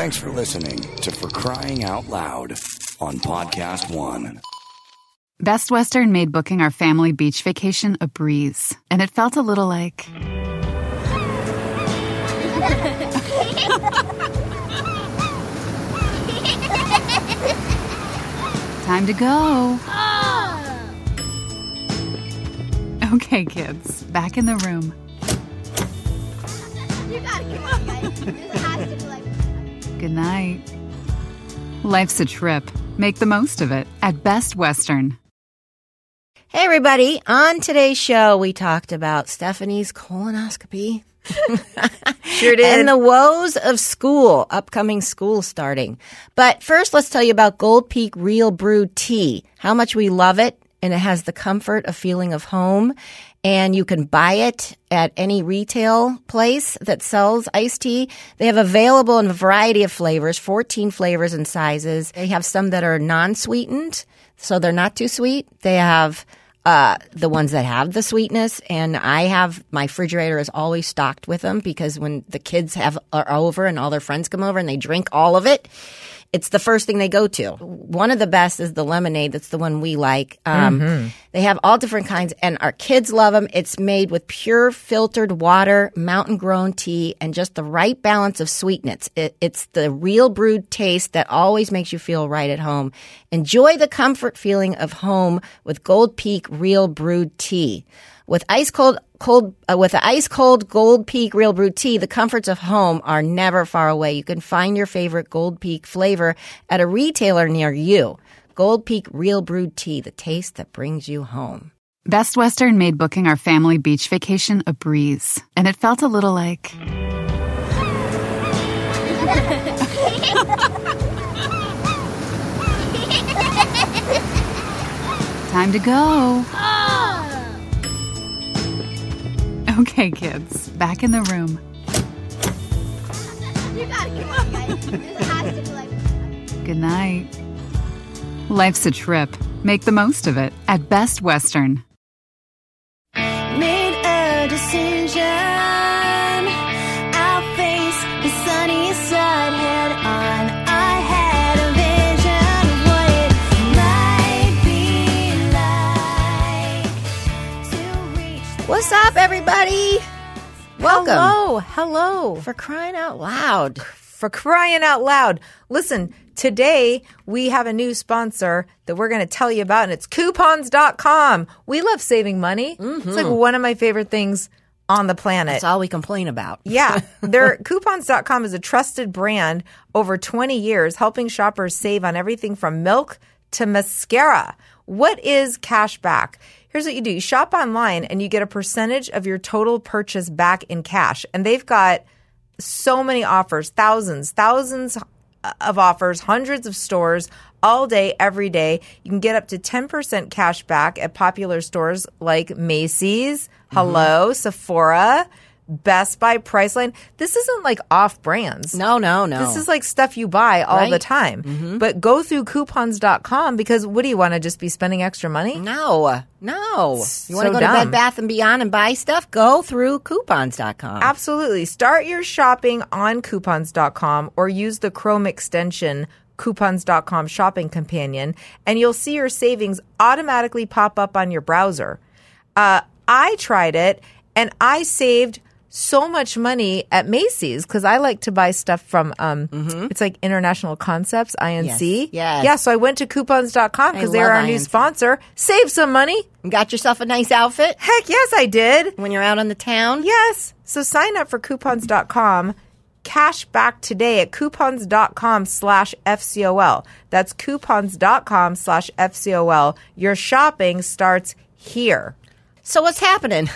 Thanks for listening to For Crying Out Loud on Podcast One. Best Western made booking our family beach vacation a breeze, and it felt a little like... Time to go. Okay, kids, back in the room. You gotta come on, guys. This has to be like... Good night. Life's a trip. Make the most of it at Best Western. Hey, everybody. On today's show, we talked about Stephanie's colonoscopy. Sure did. And the woes of school, upcoming school starting. But first, let's tell you about Gold Peak Real Brew Tea, how much we love it, and it has the comfort, a feeling of home. And you can buy it at any retail place that sells iced tea. They have available in a variety of flavors, 14 flavors and sizes. They have some that are non-sweetened, so they're not too sweet. They have the ones that have the sweetness, and my refrigerator is always stocked with them because when the kids are over and all their friends come over and they drink all of it, it's the first thing they go to. One of the best is the lemonade. That's the one we like. They have all different kinds, and our kids love them. It's made with pure filtered water, mountain-grown tea, and just the right balance of sweetness. It's the real brewed taste that always makes you feel right at home. Enjoy the comfort feeling of home with Gold Peak Real Brewed Tea. With ice cold Gold Peak Real Brewed Tea, the comforts of home are never far away. You can find your favorite Gold Peak flavor at a retailer near you. Gold Peak Real Brewed Tea, the taste that brings you home. Best Western made booking our family beach vacation a breeze, and it felt a little like... Time to go. Okay, kids, back in the room. You gotta come on, guys. This has to be like... Good night. Life's a trip. Make the most of it at Best Western. Made a decision. I'll face the sunny side head on. I had a vision of what it might be like to reach. What's up, everybody? Welcome. Hello. For crying out loud. For crying out loud. Listen, today we have a new sponsor that we're going to tell you about, and it's coupons.com. We love saving money. It's like one of my favorite things on the planet. That's all we complain about. Yeah. Coupons.com is a trusted brand over 20 years, helping shoppers save on everything from milk to mascara. What is cash back? Here's what you do. You shop online and you get a percentage of your total purchase back in cash. And they've got so many offers, thousands of offers, hundreds of stores all day, every day. You can get up to 10% cash back at popular stores like Macy's, Hello, Sephora, Best Buy, Priceline. This isn't like off brands. No. This is like stuff you buy all the time. But go through coupons.com because what do you want to just be spending extra money? No. You want So to go to dumb. Bed Bath & Beyond and buy stuff? Go through coupons.com. Absolutely. Start your shopping on coupons.com or use the Chrome extension coupons.com shopping companion, and you'll see your savings automatically pop up on your browser. I tried it, and I saved so much money at Macy's because I like to buy stuff from, it's like International Concepts, INC. Yes. Yeah, so I went to coupons.com because I they're love our new INC. sponsor. Save some money. Got yourself a nice outfit Heck yes, I did. when you're out on the town? Yes. So sign up for coupons.com. Cash back today at coupons.com/FCOL. That's coupons.com/FCOL. Your shopping starts here. So what's happening?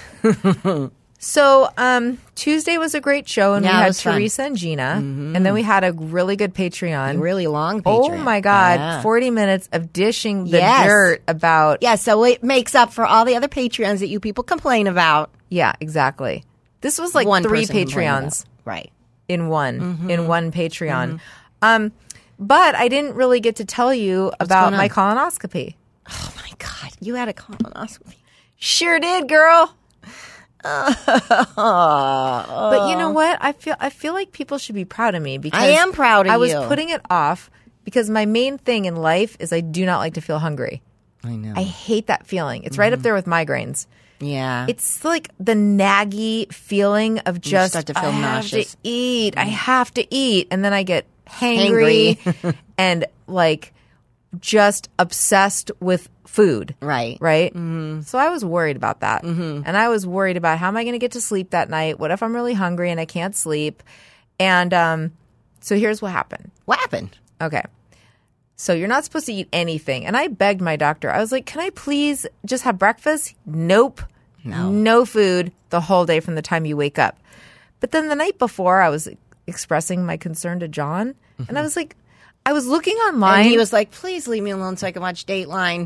So Tuesday was a great show, and Yeah, we it had was fun. Teresa and Gina, and then we had a really good Patreon. A really long Oh Patreon. my God, Yeah. 40 minutes of dishing the Yes. dirt about. Yeah, so it makes up for all the other Patreons that you people complain about. Yeah, exactly. This was like One 3 person complained about. Patreons. Right. in one Patreon. But I didn't really get to tell you about going my on? colonoscopy. Oh my God, you had a colonoscopy. Sure did, girl. But you know what? I feel like people should be proud of me because I am proud of I was you. putting it off because my main thing in life is I do not like to feel hungry. I know. I hate that feeling. It's right up there with migraines. Yeah. It's like the naggy feeling of just start to feel I have nauseous. to eat. I have to eat, and then I get hangry and like just obsessed with food. Right. Right. Mm-hmm. So I was worried about that, and I was worried about how am I going to get to sleep that night? What if I'm really hungry and I can't sleep? And so here's what happened. What happened? Okay. So you're not supposed to eat anything. And I begged my doctor. I was like, can I please just have breakfast? Nope. No food the whole day from the time you wake up. But then the night before, I was expressing my concern to John. And I was like, I was looking online. And he was like, please leave me alone so I can watch Dateline.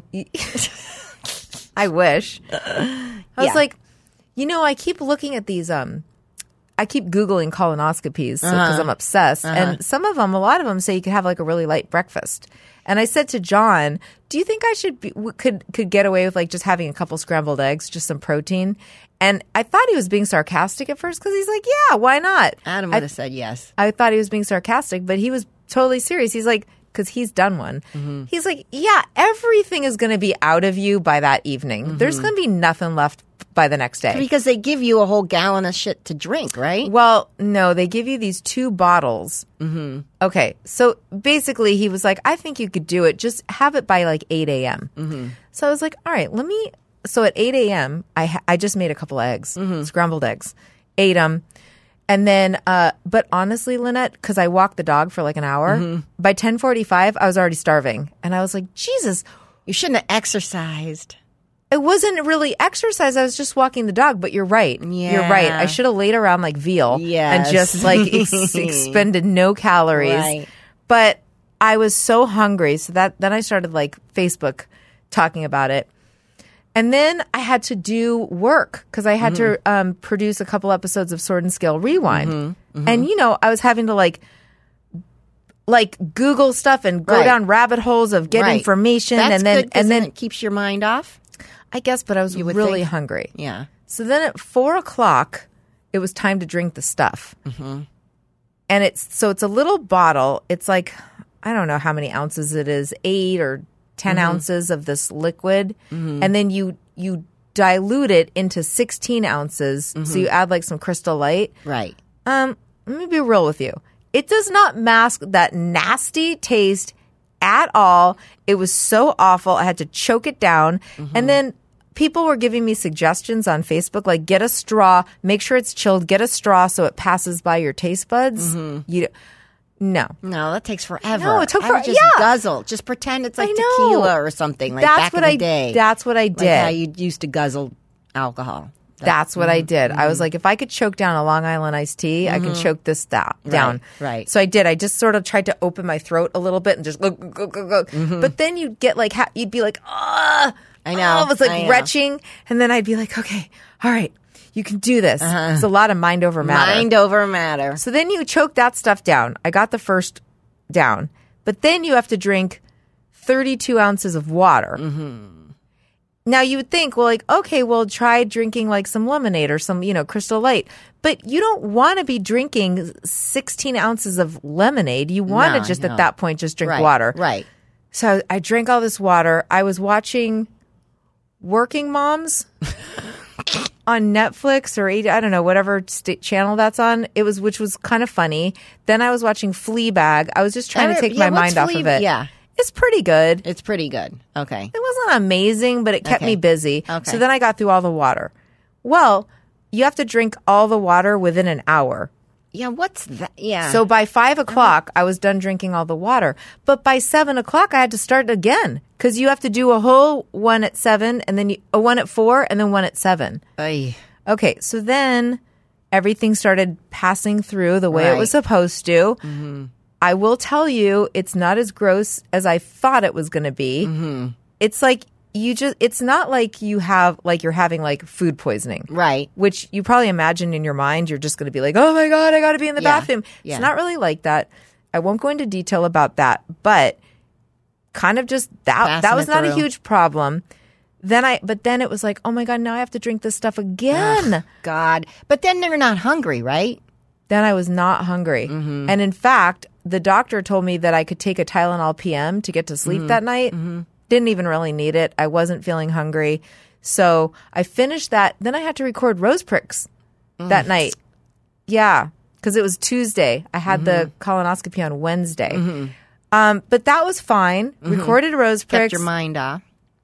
I wish. I was like, you know, I keep looking at these, I keep Googling colonoscopies because I'm obsessed. And some of them, a lot of them say you could have like a really light breakfast. And I said to John, do you think I could get away with like just having a couple scrambled eggs, just some protein? And I thought he was being sarcastic at first because he's like, yeah, why not? Adam would have said yes. I thought he was being sarcastic, but he was totally serious. He's like, because he's done one. Mm-hmm. He's like, yeah, everything is going to be out of you by that evening. Mm-hmm. There's going to be nothing left by the next day. Because they give you a whole gallon of shit to drink, right? Well, no, they give you these 2 bottles. Mm-hmm. Okay, so basically he was like, I think you could do it. Just have it by like 8 a.m. Mm-hmm. So I was like, all right, so at 8 a.m., I just made a couple of eggs, scrambled eggs, ate them. And then, but honestly, Lynette, because I walked the dog for like an hour, by 10:45, I was already starving. And I was like, Jesus. You shouldn't have exercised. It wasn't really exercise. I was just walking the dog, but you're right. Yeah. You're right. I should have laid around like veal and just like expended no calories. Right. But I was so hungry. So then I started like Facebook talking about it. And then I had to do work because I had to produce a couple episodes of Sword and Scale Rewind. And, you know, I was having to like Google stuff and go down rabbit holes of get information. That's and then, good 'cause then it keeps your mind off. I guess, but I was really hungry. Yeah. So then at 4:00, it was time to drink the stuff. Mm-hmm. And it's a little bottle. It's like, I don't know how many ounces it is, 8 or 10 ounces of this liquid. Mm-hmm. And then you dilute it into 16 ounces. So you add like some Crystal Light. Right. Let me be real with you. It does not mask that nasty taste at all. It was so awful. I had to choke it down. And then people were giving me suggestions on Facebook, like get a straw, make sure it's chilled, get a straw so it passes by your taste buds. No, that takes forever. No, it took forever. Just guzzle. Just pretend it's like tequila or something. Like that's back in the day. That's what I did. Like how you used to guzzle alcohol. That's what I did. I was like, if I could choke down a Long Island iced tea, I could choke this down. Right. So I did. I just sort of tried to open my throat a little bit and just go. But then you'd get like, you'd be like, ah. I know. It was like retching. And then I'd be like, okay, all right, you can do this. It's a lot of mind over matter. Mind over matter. So then you choke that stuff down. I got the first down. But then you have to drink 32 ounces of water. Now you would think, well, like, okay, well, try drinking like some lemonade or some, Crystal Light. But you don't want to be drinking 16 ounces of lemonade. You want to at that point, just drink water. Right. So I drank all this water. I was watching Working Moms on Netflix or I don't know, whatever channel that's on. Which was kind of funny. Then I was watching Fleabag. I was just trying to take my mind off of it. Yeah. It's pretty good. It's pretty good. Okay. It wasn't amazing, but it kept me busy. Okay. So then I got through all the water. Well, you have to drink all the water within an hour. Yeah, what's that? Yeah. So by 5:00, I was done drinking all the water. But by 7:00, I had to start again because you have to do a whole one at 7 and then a one at 4 and then one at 7. Oy. Okay, so then everything started passing through the way it was supposed to. I will tell you, it's not as gross as I thought it was going to be. It's like it's not like you're having like food poisoning. Right. Which you probably imagine in your mind, you're just going to be like, oh my God, I got to be in the bathroom. Yeah. It's not really like that. I won't go into detail about that, but kind of just that was not a huge problem. But then it was like, oh my God, now I have to drink this stuff again. God. But then they're not hungry, right? Then I was not hungry. Mm-hmm. And in fact, the doctor told me that I could take a Tylenol PM to get to sleep Mm-hmm. that night. Didn't even really need it. I wasn't feeling hungry. So I finished that. Then I had to record Rose Pricks that night. Yeah, because it was Tuesday. I had the colonoscopy on Wednesday. But that was fine. Recorded Rose Pricks. Kept your mind off.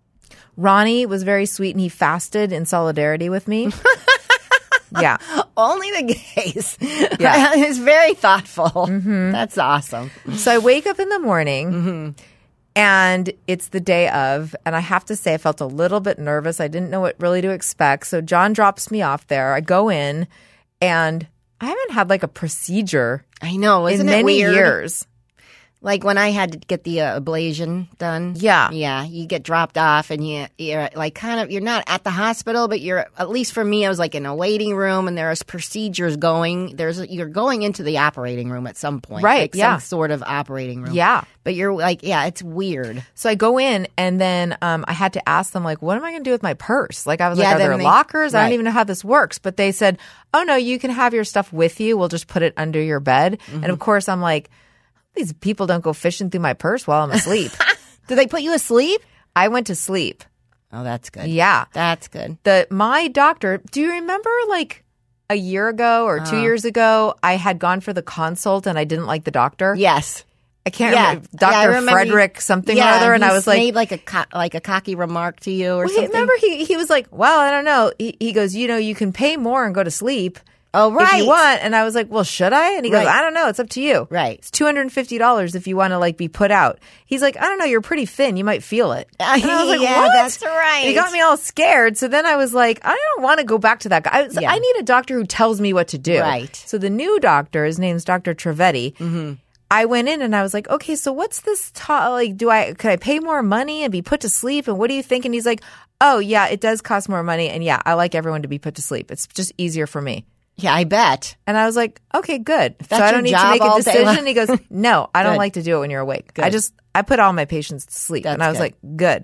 Ronnie was very sweet and he fasted in solidarity with me. Yeah. Only the gays. Yeah. It's very thoughtful. That's awesome. So I wake up in the morning and it's the day of, and I have to say I felt a little bit nervous. I didn't know what really to expect. So John drops me off there. I go in and I haven't had like a procedure I know. Isn't in it many weird? years. Like when I had to get the ablation done. Yeah. Yeah. You get dropped off and you're like kind of, you're not at the hospital, but you're, at least for me, I was like in a waiting room and there's procedures going. You're going into the operating room at some point. Right, Like yeah. some sort of operating room. Yeah. But you're like, yeah, it's weird. So I go in and then I had to ask them like, what am I going to do with my purse? Like I was Yeah, like, are then there they- lockers? I right. don't even know how this works. But they said, oh no, you can have your stuff with you. We'll just put it under your bed. And of course I'm like, these people don't go fishing through my purse while I'm asleep. Did they put you asleep? I went to sleep. Oh, that's good. Yeah. That's good. My doctor, do you remember like a year ago or 2 years ago, I had gone for the consult and I didn't like the doctor? Yes. I can't Yeah. remember. Yeah, I Dr. remember Frederick something or Yeah, other. And I he was like, made like a cocky remark to you or well, something. remember he was like, well, I don't know. He goes, you can pay more and go to sleep. Oh, right. If you want. And I was like, well, should I? And he goes, Right. I don't know. It's up to you. Right. It's $250 if you want to like be put out. He's like, I don't know. You're pretty thin. You might feel it. And I was like, Yeah, what? that's right. He got me all scared. So then I was like, I don't want to go back to that guy. Yeah. I need a doctor who tells me what to do. Right. So the new doctor, his name's Dr. Trevetti. I went in and I was like, okay, so what's this? Could I pay more money and be put to sleep? And what do you think? And he's like, oh yeah, it does cost more money. And yeah, I like everyone to be put to sleep. It's just easier for me. Yeah, I bet. And I was like, okay, good. So that's I your don't need to job make a all day decision. long. He goes, no, I don't Good. like to do it when you're awake. Good. I put all my patients to sleep. That's and I was good. like, good.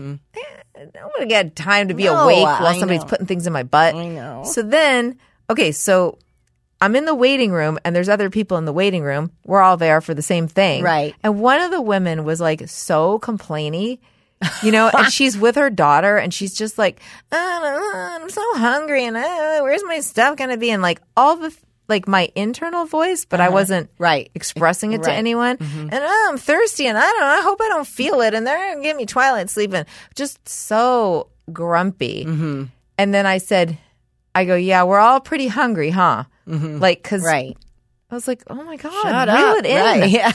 I don't want to get time to be No, awake while I somebody's know. putting things in my butt. I know. So then, okay, so I'm in the waiting room and there's other people in the waiting room. We're all there for the same thing. Right. And one of the women was like so complainy, and she's with her daughter and she's just like, I'm so hungry and where's my stuff going to be? And like all the, like my internal voice, but I wasn't Right. expressing it to Right. anyone. And I'm thirsty and I hope I don't feel it. And they're going to give me twilight sleeping. Just so grumpy. And then I go, yeah, we're all pretty hungry, huh? Like, cause Right. I was like, oh my God, Shut reel up. it in. Right. Yeah.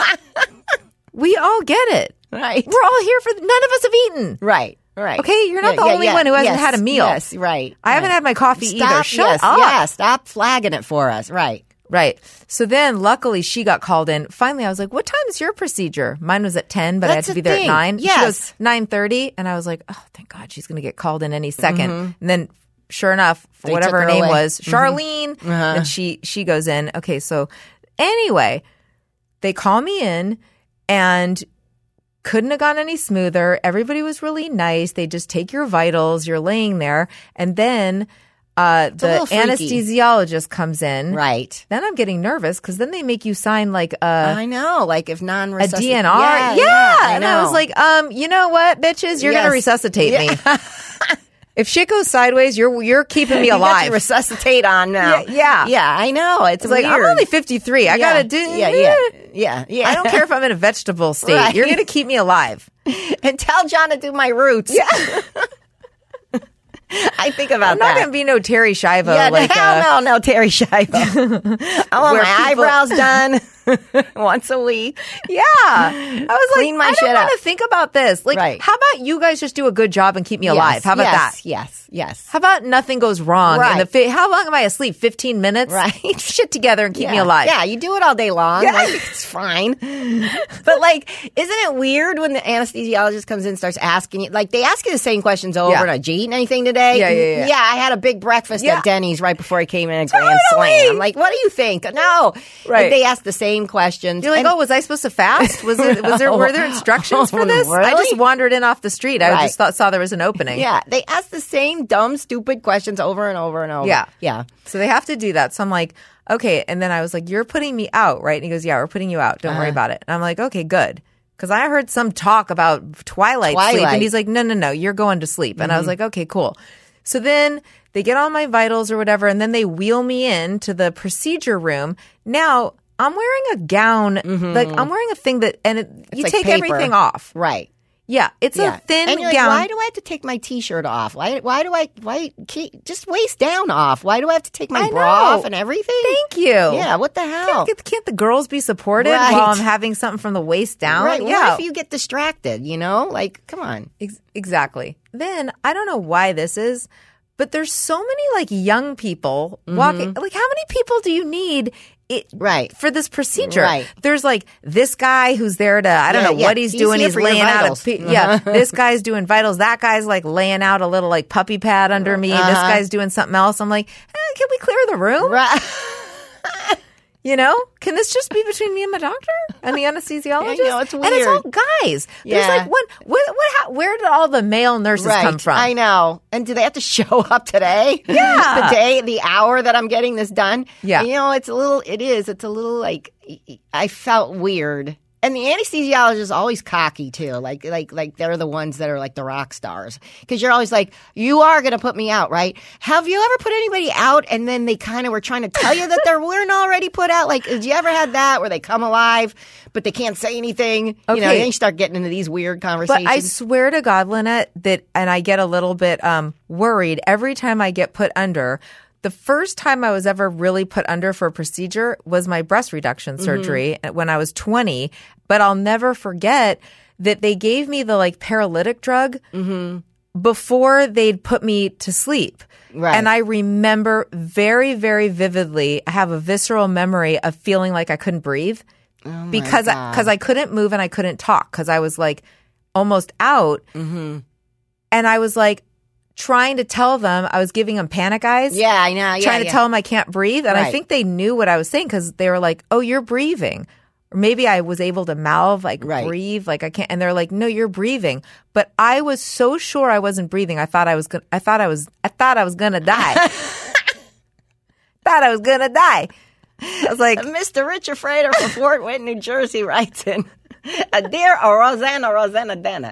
We all get it. Right. We're all here none of us have eaten. Right. Right. Okay, you're not the only one who hasn't Yes, had a meal. Yes, right. I haven't right. had my coffee either. Stop, Shut yes, up. Yeah, stop flagging it for us. Right. Right. So then luckily she got called in. Finally, I was like, what time is your procedure? Mine was at 10, but I had That's to be the there thing. at 9. Yes. She goes 9:30. And I was like, oh, thank God she's going to get called in any second. And then sure enough, They whatever took her her name away. was, Charlene, and she goes in. Okay. So anyway, they call me in and couldn't have gone any smoother. Everybody was really nice. They just take your vitals. You're laying there. And then the little freaky. anesthesiologist comes in. Right. Then I'm getting nervous because then they make you sign like I know. Like if a non-resuscitation. DNR. Yeah. I And know. I was like, you know what, bitches? You're going to Yes. resuscitate Yeah. me. If shit goes sideways, you're keeping me You got alive. to resuscitate on now. Yeah. Yeah, I know. It's It's like, weird. I'm only 53. I got to do. Yeah. I don't care if I'm in a vegetable state. Right. You're going to keep me alive. And tell John to do my roots. Yeah. I think about I'm not that. going to be no Terry Schiavo. Yeah, like, hell no, Terry Schiavo. I want Where my people- eyebrows done once a week. Yeah. I was Clean my like, shit I don't want up. to think about this. Like, Right. how about you guys just do a good job and keep me alive? How about that? Yes. How about nothing goes wrong? Right. How long am I asleep? 15 minutes? Right. Shit together and keep Yeah. me alive. Yeah, you do it all day long. Yeah. Like, it's fine. But like, isn't it weird when the anesthesiologist comes in and starts asking you, like they ask you the same questions over Yeah. and did you eat anything today? yesterday? Yeah. I had a big breakfast Yeah. at Denny's right before I came in at Grand Slam. Like, what do you think? No. Right. They asked the same questions. You're like, And- was I supposed to fast? Were there instructions for this? I just Really? wandered in off the street. I Right. just saw there was an opening. Yeah, they asked the same dumb, stupid questions over and over and over. Yeah. Yeah. So they have to do that. So I'm like, okay. And then I was like, you're putting me out, right? And he goes, yeah, we're putting you out. Don't worry about it. And I'm like, okay, good. Because I heard some talk about twilight sleep. And he's like, no, you're going to sleep. And I was like, okay, cool. So then they get all my vitals or whatever, and then they wheel me in to the procedure room. Now I'm wearing a gown, like I'm wearing a thing that, and you like take paper. everything off. Right. Yeah, it's a thin and you're gown. like, why do I have to take my T-shirt off? Why just waist down off? Why do I have to take my I bra know. off and everything? Thank you. Yeah, what the hell? Can't the girls be supported Right. while I'm having something from the waist down? Right. Yeah. What if you get distracted, Like, come on. Exactly. Then I don't know why this is, but there's so many like young people walking. Like, how many people do you need? Right. For this procedure? Right. There's like this guy who's there to, I don't know what he's doing. here He's for your laying out vitals. this guy's doing vitals. That guy's like laying out a little like puppy pad under me. This guy's doing something else. I'm like, can we clear the room? Right. Can this just be between me and my doctor and the anesthesiologist? I know, it's And it's all guys. There's Yeah. like where did all the male nurses come from? I know. And do they have to show up today? Yeah. the hour that I'm getting this done? Yeah. It's a little like, I felt weird. And the anesthesiologist is always cocky too. Like they're the ones that are like the rock stars. Because you're always like, you are going to put me out, right? Have you ever put anybody out and then they kind of were trying to tell you that they weren't already put out? Like, did you ever had that where they come alive but they can't say anything? Okay. Then you start getting into these weird conversations. But I swear to God, Lynette, and I get a little bit worried every time I get put under. The first time I was ever really put under for a procedure was my breast reduction surgery when I was 20. But I'll never forget that they gave me the like paralytic drug before they'd put me to sleep. Right. And I remember very, very vividly, I have a visceral memory of feeling like I couldn't breathe because I couldn't move and I couldn't talk because I was like almost out. And I was like, trying to tell them, I was giving them panic eyes. Yeah, I know. Yeah, trying to tell them I can't breathe. And I Right. think they knew what I was saying because they were like, oh, you're breathing. Or maybe I was able to mouth, like breathe, like I can't. And they're like, no, you're breathing. But I was so sure I wasn't breathing. I thought I was gonna die. Thought I was gonna die. I was like, Mr. Richard Frater from Fort Wayne, New Jersey writes in, Dear Rosanna Dana.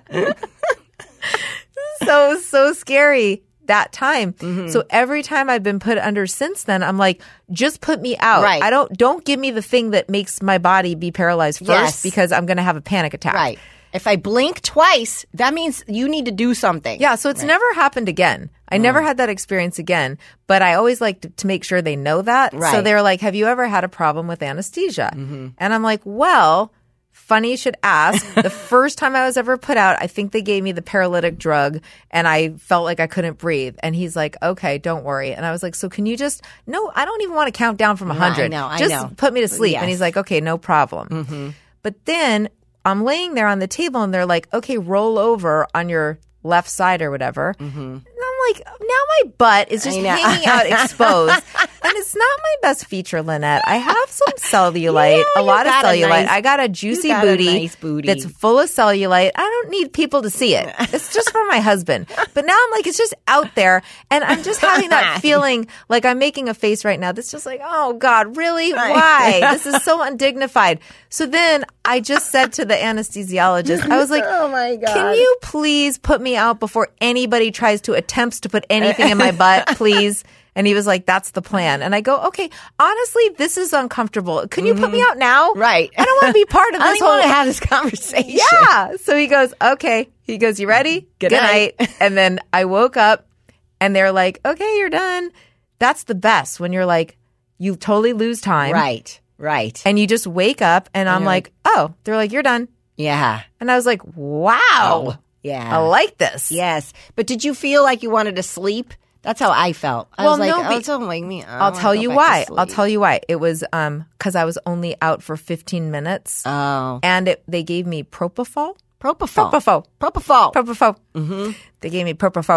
so scary that time. So every time I've been put under since then, I'm like, just put me out. Right. Don't give me the thing that makes my body be paralyzed first Yes. because I'm going to have a panic attack. Right. If I blink twice, that means you need to do something. Yeah. So it's never happened again. I never had that experience again, but I always like to make sure they know that. So Right. they're like, have you ever had a problem with anesthesia? And I'm like, well, funny you should ask. The first time I was ever put out, I think they gave me the paralytic drug and I felt like I couldn't breathe. And he's like, okay, don't worry. And I was like, so can you just, no, I don't even want to count down from 100. I just know. put me to sleep. Yes. And he's like, okay, no problem. But then I'm laying there on the table and they're like, okay, roll over on your left side or whatever. And I'm like, now my butt is just I know. hanging out exposed. And it's not my best feature, Lynette. I have some cellulite, a lot of got a cellulite. nice- I got a juicy you got a booty, nice booty. that's full of cellulite. I don't need people to see it. It's just for my husband. But now I'm like, it's just out there. And I'm just having that feeling like I'm making a face right now that's just like, oh God, really? Why? This is so undignified. So then I just said to the anesthesiologist, I was like, Oh my God. can you please put me out before anybody tries to attempt to put anything in my butt, please? And he was like, that's the plan. And I go, okay, honestly, this is uncomfortable. Can you put me out now? Right. I don't want to be part of I this don't want whole to have this conversation. Yeah. So he goes, okay. He goes, you ready? Good night. night. And then I woke up and they're like, okay, you're done. That's the best when you're like, you totally lose time. Right. Right. And you just wake up and I'm you're like, oh, they're like, you're done. Yeah. And I was like, wow. Yeah. I like this. Yes. But did you feel like you wanted to sleep? That's how I felt. I was like, don't wake me up. I'll tell you why. I'll tell you why. It was because I was only out for 15 minutes. Oh. And they gave me propofol. Propofol. Propofol. Propofol. Propofol. They gave me propofol.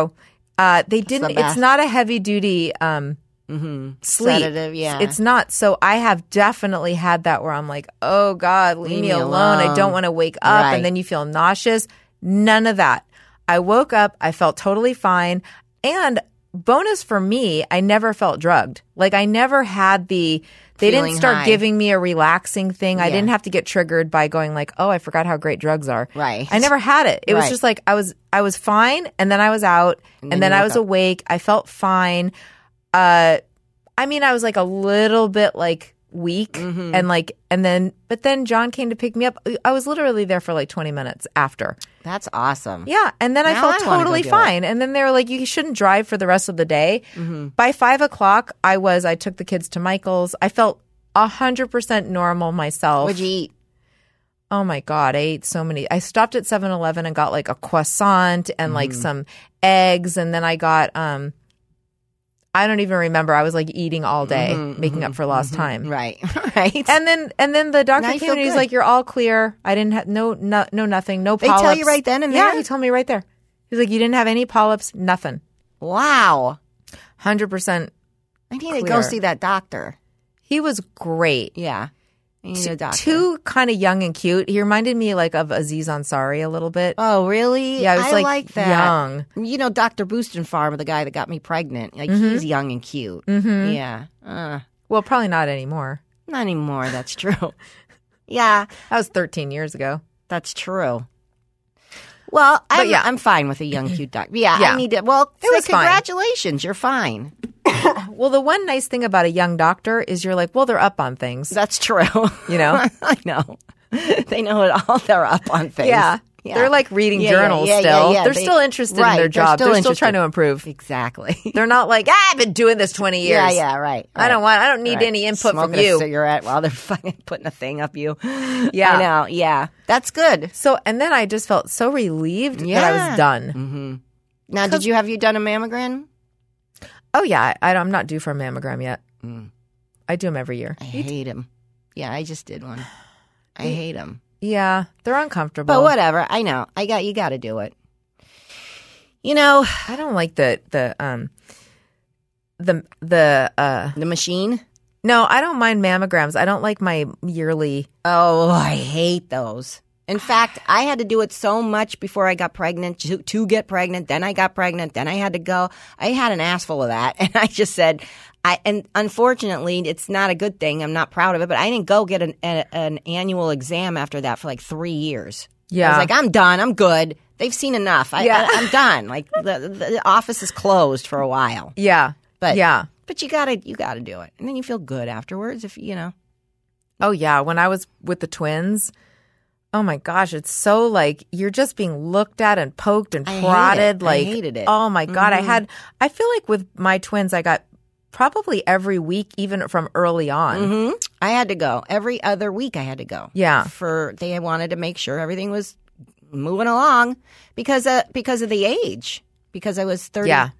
They didn't. the best. It's not a heavy duty sleep. Sedative, yeah. It's not. So I have definitely had that where I'm like, oh God, leave me alone. I don't want to wake up. Right. And then you feel nauseous. None of that. I woke up. I felt totally fine. And bonus for me, I never felt drugged. Like I never had they Feeling didn't start high. giving me a relaxing thing. I Yeah. didn't have to get triggered by going like, oh, I forgot how great drugs are. Right. I never had it. It was Right. just like I was fine, and then I was out, and then you I woke was up. awake. I felt fine. I mean, I was like a little bit like weak, Mm-hmm. but then John came to pick me up. I was literally there for like 20 minutes after. That's awesome. Yeah, and then I Now felt I wanna go totally do it. fine. And then they were like, "You shouldn't drive for the rest of the day." By 5:00, I took the kids to Michael's. I felt 100% normal myself. What'd you eat? Oh my God, I ate so many. I stopped at 7-Eleven and got like a croissant and like some eggs. And then I got, I don't even remember. I was like eating all day, making up for lost time. Right. Right. And then the doctor Now you came feel and he's good. like, "You're all clear. I didn't have no nothing, no They polyps." tell you right then and Yeah, there? he told me right there. He's like, "You didn't have any polyps, nothing. Wow. 100%." I need to go Clear. see that doctor. He was great. Yeah. I need a doctor. Too kind of young and cute. He reminded me like of Aziz Ansari a little bit. Oh, really? Yeah, it was I like that. young. You know, Dr. Bustenfarm, the guy that got me pregnant. Like, he's young and cute. Mm-hmm. Yeah. Well, probably not anymore. Not anymore. That's true. Yeah, That was 13 years ago. that's true. Well, yeah. I'm fine with a young, cute doctor. Yeah, Yeah. I need to. Well, It was fine. congratulations. You're fine. Well, the one nice thing about a young doctor is you're like, well, they're up on things. That's true. You know? I know. They know it all. They're up on things. Yeah. They're like reading journals still. They're still interested in their job. They're still trying to improve. Exactly. They're not like, I've been doing this 20 years. Yeah, right. I don't need any input Smoking from you. a cigarette while they're fucking putting a thing up you. Yeah. I know. Yeah, that's good. So, and then I just felt so relieved that I Yeah. was done. Now, have you done a mammogram? Oh, yeah. I'm not due for a mammogram yet. I do them every year. I hate them. Yeah, I just did one. I hate them. Yeah. They're uncomfortable. But whatever. I know. You got to do it. You know, I don't like the machine. no, I don't mind mammograms. I don't like my yearly. Oh, I hate those. In fact, I had to do it so much before I got pregnant to get pregnant. Then I got pregnant. Then I had to go. I had an ass full of that. And I just said, and unfortunately, it's not a good thing. I'm not proud of it, but I didn't go get an annual exam after that for like 3 years. Yeah. I was like, I'm done. I'm good. They've seen enough. Yeah. I'm done. Like the office is closed for a while. Yeah. But yeah. But you gotta do it. And then you feel good afterwards if you know. Oh, yeah. When I was with the twins, oh my gosh, it's so like you're just being looked at and poked and I hate prodded. it. Like, I hated it. Oh my God. I feel like with my twins, I got probably every week, even from early on. I had to go every other week. I had to go. Yeah. They wanted to make sure everything was moving along because of the age. Because I was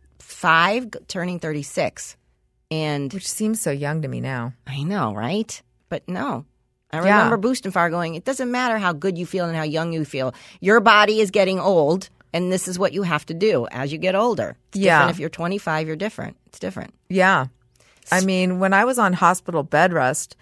35, turning 36, and Which seems so young to me now. I know, right? But no. I Yeah. remember Bustenfar going, it doesn't matter how good you feel and how young you feel. Your body is getting old, and this is what you have to do as you get older. It's Yeah. different if you're 25, you're different. It's different. Yeah. I mean, when I was on hospital bed rest,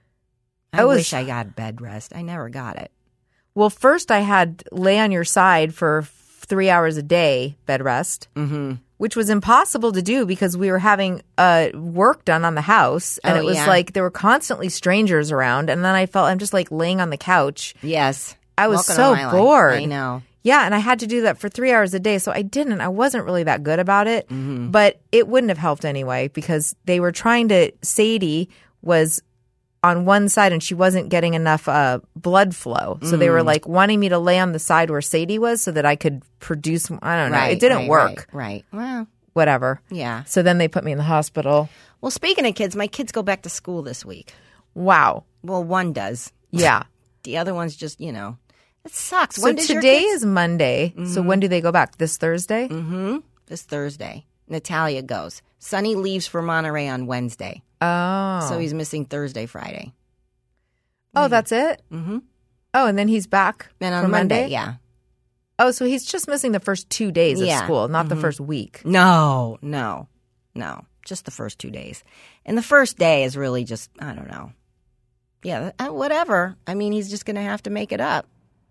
I was- wish I got bed rest. I never got it. well, first I had lay on your side for 3 hours a day bed rest, which was impossible to do because we were having work done on the house. And Oh, it was yeah. like there were constantly strangers around. And then I felt I'm just like laying on the couch. Yes. I was Welcome so to my life. bored. I know. Yeah, and I had to do that for 3 hours a day. So I wasn't really that good about it. Mm-hmm. But it wouldn't have helped anyway because they were trying to, Sadie was on one side and she wasn't getting enough blood flow. So they Mm. were like wanting me to lay on the side where Sadie was so that I could produce, I don't know. Right, It didn't right, work. Right. Well, Whatever. yeah. So then they put me in the hospital. Well, speaking of kids, my kids go back to school this week. Wow. Well, one does. Yeah. The other one's just, it sucks. So When does your today kids- is Monday. So when do they go back? This Thursday? this Thursday. Natalia goes. Sonny leaves for Monterey on Wednesday. Oh. So he's missing Thursday, Friday. Oh, that's it? Mm-hmm. Oh, and then he's back Then on for Monday, yeah. Oh, so he's just missing the first 2 days of Yeah. school, not the first week. No. Just the first 2 days. And the first day is really just, I don't know. Yeah, whatever. I mean, he's just going to have to make it up.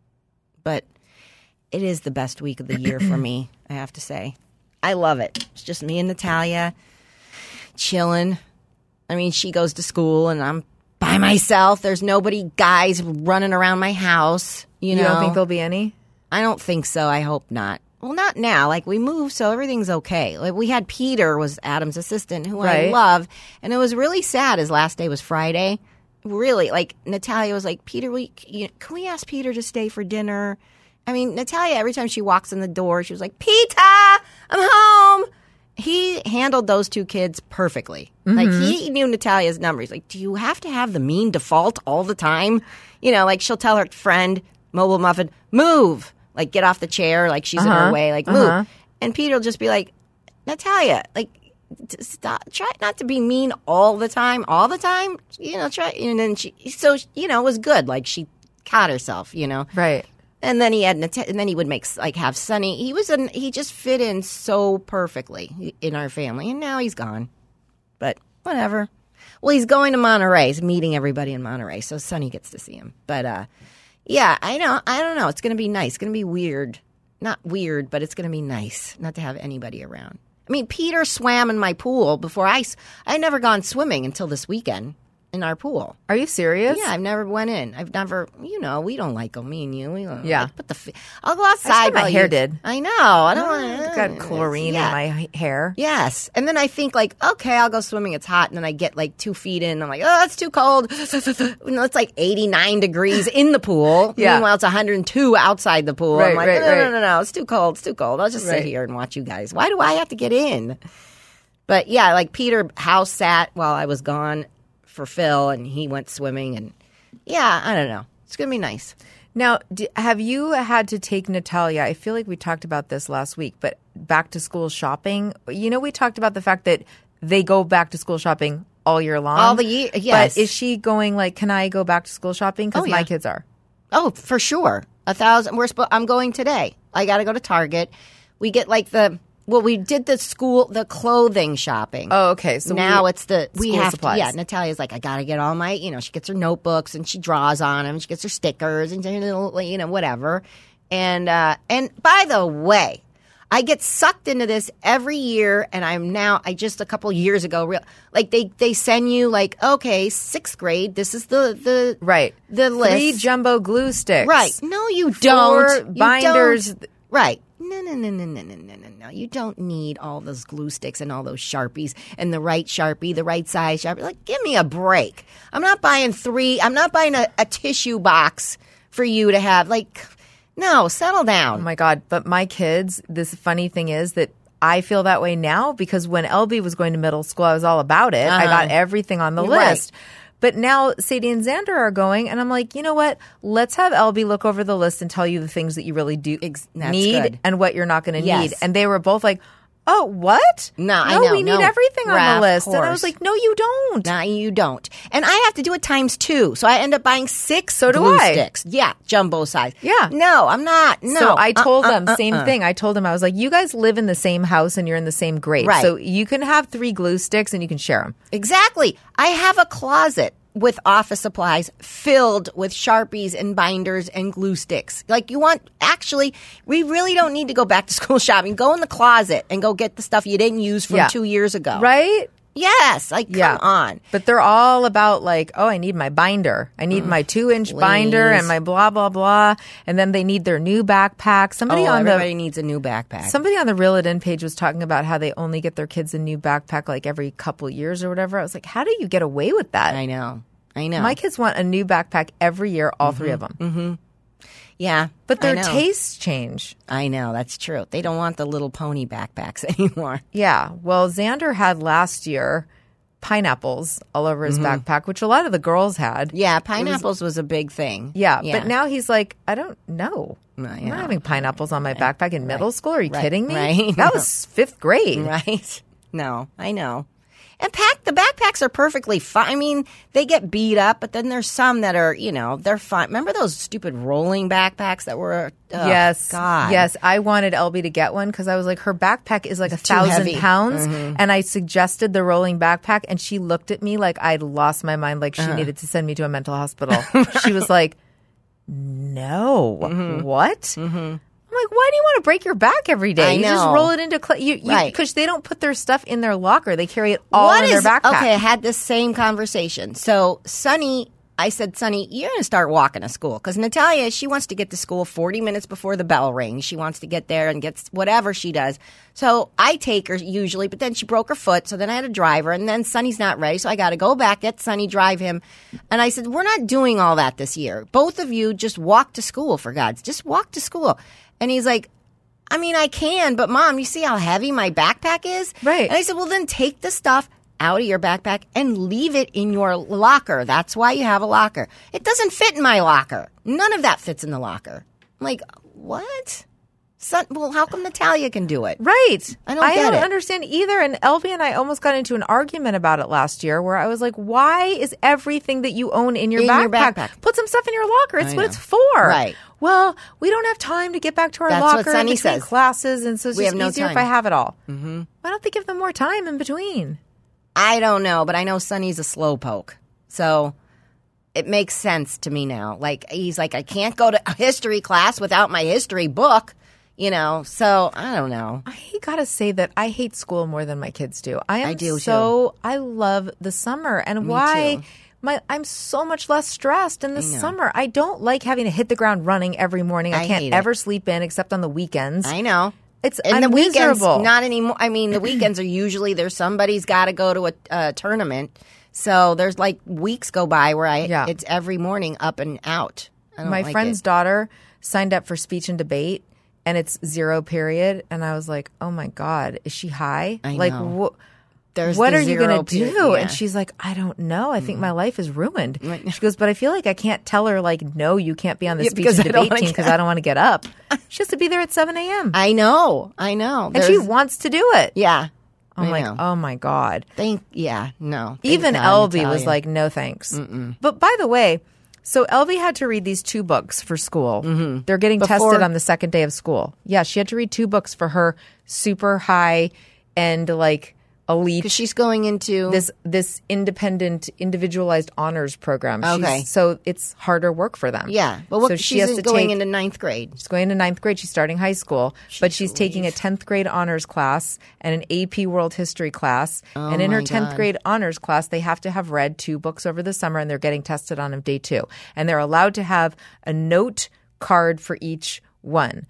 But it is the best week of the year for me, I have to say. I love it. It's just me and Natalia chilling. I mean, she goes to school and I'm by myself. There's nobody, guys running around my house. You know? You don't think there'll be any? I don't think so. I hope not. Well, not now. Like, we moved, so everything's okay. Like, we had Peter, was Adam's assistant, who I Right. love. And it was really sad. His last day was Friday. Really. Like, Natalia was like, Peter, can we ask Peter to stay for dinner? I mean, Natalia, every time she walks in the door, she was like, Peter, I'm home. He handled those two kids perfectly. Like, he knew Natalia's number. He's like, do you have to have the mean default all the time? You know, like, she'll tell her friend, Mobile Muffin, move. Like, get off the chair, like she's in her way, like, move. And Peter will just be like, Natalia, like, stop, try not to be mean all the time, you know, try. And then it was good. Like, she caught herself, you know. Right. And then he would make, like, have Sonny. He just fit in so perfectly in our family. And now he's gone. But whatever. Well, he's going to Monterey. He's meeting everybody in Monterey. So Sonny gets to see him. But, yeah, I know. I don't know. It's going to be nice. It's going to be weird. Not weird, but it's going to be nice not to have anybody around. I mean, Peter swam in my pool before I had never gone swimming until this weekend in our pool. Are you serious? Yeah, I've never went in. I've never, we don't like them, me and you. We don't, Yeah. like, I'll go outside. my hair did. I know. I don't want It's got chlorine in my hair. Yes. And then I think, like, okay, I'll go swimming. It's hot. And then I get, like, 2 feet in. I'm like, oh, it's too cold. It's like 89 degrees in the pool. Yeah. Meanwhile, it's 102 outside the pool. Right, I'm like, right, no. It's too cold. It's too cold. I'll just sit Right. here and watch you guys. Why do I have to get in? But, yeah, like, Peter house sat while I was gone for Phil, and he went swimming. And, yeah, I don't know. It's going to be nice. Now, have you had to take Natalia? I feel like we talked about this last week, but back to school shopping. You know, we talked about the fact that they go back to school shopping all year long. All the year, yes. But is she going like, can I go back to school shopping? Because Oh, yeah. my kids are. Oh, for sure. 1,000. I'm going today. I got to go to Target. We get like we did the clothing shopping. Oh, okay. So now it's we school have supplies. to. Yeah, Natalia's like, I got to get all my. She gets her notebooks and she draws on them. She gets her stickers and whatever. And by the way, I get sucked into this every year, and I just a couple years ago, like they send you like, okay, 6th grade, this is the Right. the list. 3 jumbo glue sticks. Right. No, you don't. 4 You binders. don't. Right. No. You don't need all those glue sticks and all those Sharpies and the right Sharpie, the right size Sharpie. Like, give me a break. I'm not buying 3. I'm not buying a tissue box for you to have. Like, no, settle down. Oh my God. But my kids, this funny thing is that I feel that way now because when LB was going to middle school, I was all about it. I got everything on the Right. list. But now Sadie and Xander are going, and I'm like, you know what? Let's have LB look over the list and tell you the things that you really do That's need good. and what you're not going to Yes. need. And they were both like, oh, what? No, I know. we need No. everything on Right, the of list. And I course. was like, no, you don't. No, you don't. And I have to do it times 2. So I end up buying 6 So do glue I. sticks. Yeah, jumbo size. Yeah. No, I'm not. No. So I told them same thing. I told them, I was like, you guys live in the same house and you're in the same grade. Right. So you can have 3 glue sticks and you can share them. Exactly. I have a closet with office supplies filled with Sharpies and binders and glue sticks. Like, we really don't need to go back to school shopping. Go in the closet and go get the stuff you didn't use from Yeah. 2 years ago. Right? Yes. Like, come on. But they're all about like, oh, I need my binder. I need my 2-inch binder and my blah, blah, blah. And then they need their new backpack. Everybody needs a new backpack. Somebody on the Reel It In page was talking about how they only get their kids a new backpack like every couple years or whatever. I was like, how do you get away with that? I know. My kids want a new backpack every year, all 3 of them. Mm-hmm. Yeah. But their I know. tastes change. I know. That's true. They don't want the little pony backpacks anymore. Yeah. Well, Xander had last year pineapples all over his backpack, which a lot of the girls had. Yeah. Pineapples was a big thing. Yeah. But now he's like, I don't know. No, I'm not having pineapples on my backpack in middle school. Are you Right. kidding me? Right. That was 5th grade. Right? No, I know. And the backpacks are perfectly fine. I mean, they get beat up, but then there's some that are, they're fine. Remember those stupid rolling backpacks that were, Yes. God. Yes. I wanted Elby to get one because I was like, her backpack is like 1,000 heavy. pounds. And I suggested the rolling backpack and she looked at me like I'd lost my mind, like she needed to send me to a mental hospital. She was like, no, what? I'm like, why do you want to break your back every day? I You just know. roll it into Right. because they don't put their stuff in their locker. They carry it all in their backpack. Okay, I had this same conversation. So I said, Sonny, you're going to start walking to school because Natalia, she wants to get to school 40 minutes before the bell rings. She wants to get there and gets whatever she does. So I take her usually, but then she broke her foot. So then I had to drive her and then Sonny's not ready. So I got to go back, get Sonny, drive him. And I said, we're not doing all that this year. Both of you just walk to school just walk to school. And he's like, I mean, I can, but Mom, you see how heavy my backpack is? Right. And I said, well, then take the stuff out of your backpack and leave it in your locker. That's why you have a locker. It doesn't fit in my locker. None of that fits in the locker. I'm like, what? Well, how come Natalia can do it? Right. I don't get it. understand either. And Elby and I almost got into an argument about it last year where I was like, why is everything that you own in your backpack? Put some stuff in your locker. It's what it's for. Right. Well, we don't have time to get back to our That's what locker in Sonny between says. classes. And so it's We just have no easier if time. I have it all. Mm-hmm. Why don't they give them more time in between? I don't know, but I know Sonny's a slowpoke. So it makes sense to me now. Like, he's like, I can't go to a history class without my history book, so I don't know. I gotta say that I hate school more than my kids do. I do, I love the summer and why I'm so much less stressed in the summer. I don't like having to hit the ground running every morning. I hate can't it. ever sleep in except on the weekends. I know. I'm the weekends, miserable. not anymore. I mean, the weekends are usually somebody's got to go to a tournament. So there's like weeks go by where it's every morning up and out. I don't My like friend's it. daughter signed up for speech and debate, and it's 0 period. And I was like, oh my God, is she high? I like, know. There's what the are you going to 0 do? period, yeah. And she's like, I don't know. I think my life is ruined. She goes, but I feel like I can't tell her, like, no, you can't be on the speech because and I don't debate wanna team get because I don't want to get up. She has to be there at 7 a.m. I know. And she wants to do it. Yeah. I'm I like, know. oh my God. No. Even Thank God, Elby was Natalia. like, no thanks. But by the way, so Elby had to read these 2 books for school. Mm-hmm. They're getting tested on the second day of school. Yeah, she had to read 2 books for her super high and like elite. Because she's going into This independent, individualized honors program. Okay. So it's harder work for them. Yeah. But so she's going into 9th grade. She's going into 9th grade. She's starting high school, but she's taking a 10th grade honors class and an AP World History class. And in her my 10th God. grade honors class, they have to have read 2 books over the summer, and they're getting tested on them day 2. And they're allowed to have a note card for each one.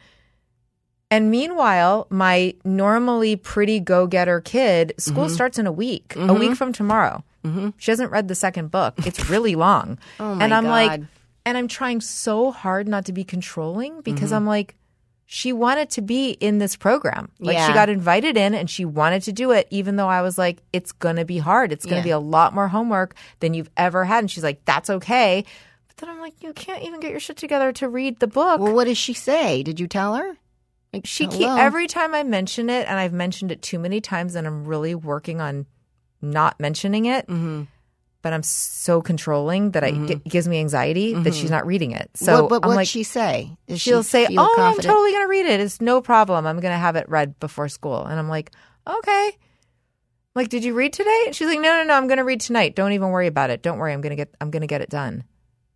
And meanwhile, my normally pretty go-getter kid, school starts in a week from tomorrow. She hasn't read the second book. It's really long. Oh, my and I'm like, God. and I'm trying so hard not to be controlling because I'm like, she wanted to be in this program. Like she Yeah. got invited in and she wanted to do it, even though I was like, it's going to be hard. It's going to be a lot more homework than you've ever had. And she's like, that's okay. But then I'm like, you can't even get your shit together to read the book. Well, what does she say? Did you tell her? Like, Every time I mention it, and I've mentioned it too many times, and I'm really working on not mentioning it, but I'm so controlling that it gives me anxiety that she's not reading it. So But I'm what'd like, she say? Does she'll she say, feel "Oh, confident? I'm totally going to read it. It's no problem. I'm going to have it read before school." And I'm like, "Okay." Like, did you read today? And she's like, "No. I'm going to read tonight. Don't even worry about it. Don't worry. I'm going to get it done."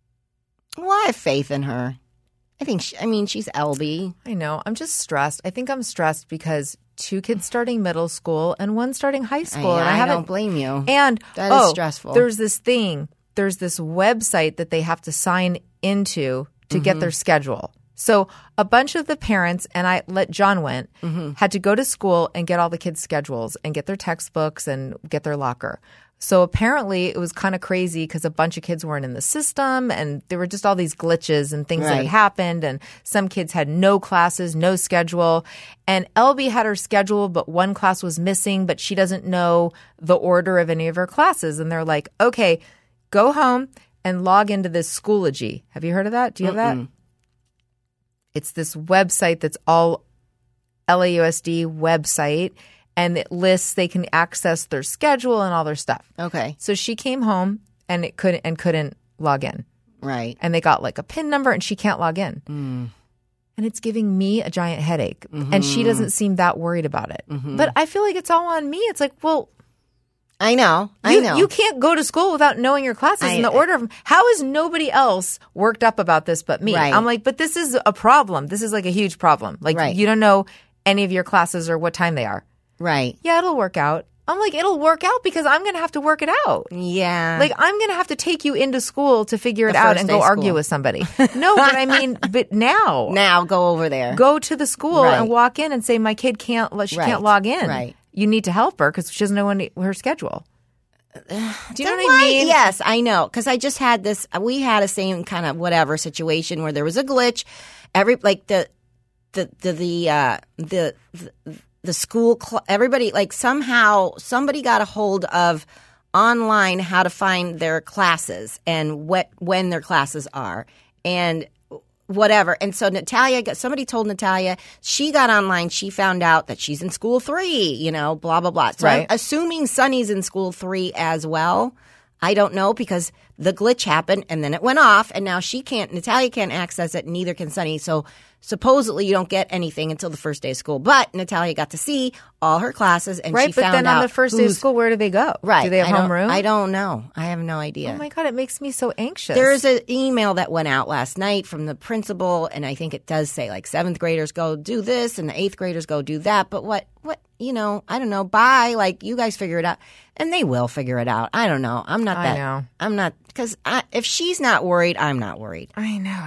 Well, I have faith in her. I think, she's Elby. I know. I'm just stressed. I think I'm stressed because 2 kids starting middle school and 1 starting high school. and I haven't don't blame you. And That is stressful. There's this thing. There's this website that they have to sign into to get their schedule. So a bunch of the parents, and John went, had to go to school and get all the kids' schedules and get their textbooks and get their locker. So apparently it was kind of crazy because a bunch of kids weren't in the system and there were just all these glitches and things that had Right. happened. And some kids had no classes, no schedule. And Elby had her schedule, but 1 class was missing, but she doesn't know the order of any of her classes. And they're like, okay, go home and log into this Schoology. Have you heard of that? Do you have that? It's this website that's all LAUSD website. and it lists they can access their schedule and all their stuff. Okay. So she came home and it couldn't log in. Right. And they got like a PIN number and she can't log in. And it's giving me a giant headache. And she doesn't seem that worried about it. But I feel like it's all on me. It's like, well, I know. you can't go to school without knowing your classes in the order of them. How is nobody else worked up about this but me? Right. I'm like, but this is a problem. This is like a huge problem. Like Right. you don't know any of your classes or what time they are. Right. Yeah, it'll work out. I'm like, it'll work out because I'm going to have to work it out. Yeah. Like, I'm going to have to take you into school to figure it The out first and day go of argue school. with somebody. No, but I mean, but now. Now go over there. Go to the school Right. and walk in and say, my kid can't log in. Right. You need to help her because she doesn't know her schedule. Do you know Then what I mean? Yes, I know. Because I just had this. We had a same kind of whatever situation where there was a glitch. The school, everybody, like somehow somebody got a hold of online how to find their classes and when their classes are and whatever. And so somebody told Natalia, she got online, she found out that she's in school 3, blah, blah, blah. So Right. I'm assuming Sunny's in school 3 as well. I don't know because the glitch happened and then it went off and now Natalia can't access it and neither can Sunny. So supposedly you don't get anything until the first day of school. But Natalia got to see all her classes and Right, she but found then out on the first day of school, where do they go? Right. Do they have homeroom? I don't know. I have no idea. Oh my God, it makes me so anxious. There's an email that went out last night from the principal, and I think it does say like 7th graders go do this and the 8th graders go do that. But what, I don't know. Bye. Like, you guys figure it out. And they will figure it out. I don't know. I'm not that. I know. I'm not, because if she's not worried, I'm not worried. I know.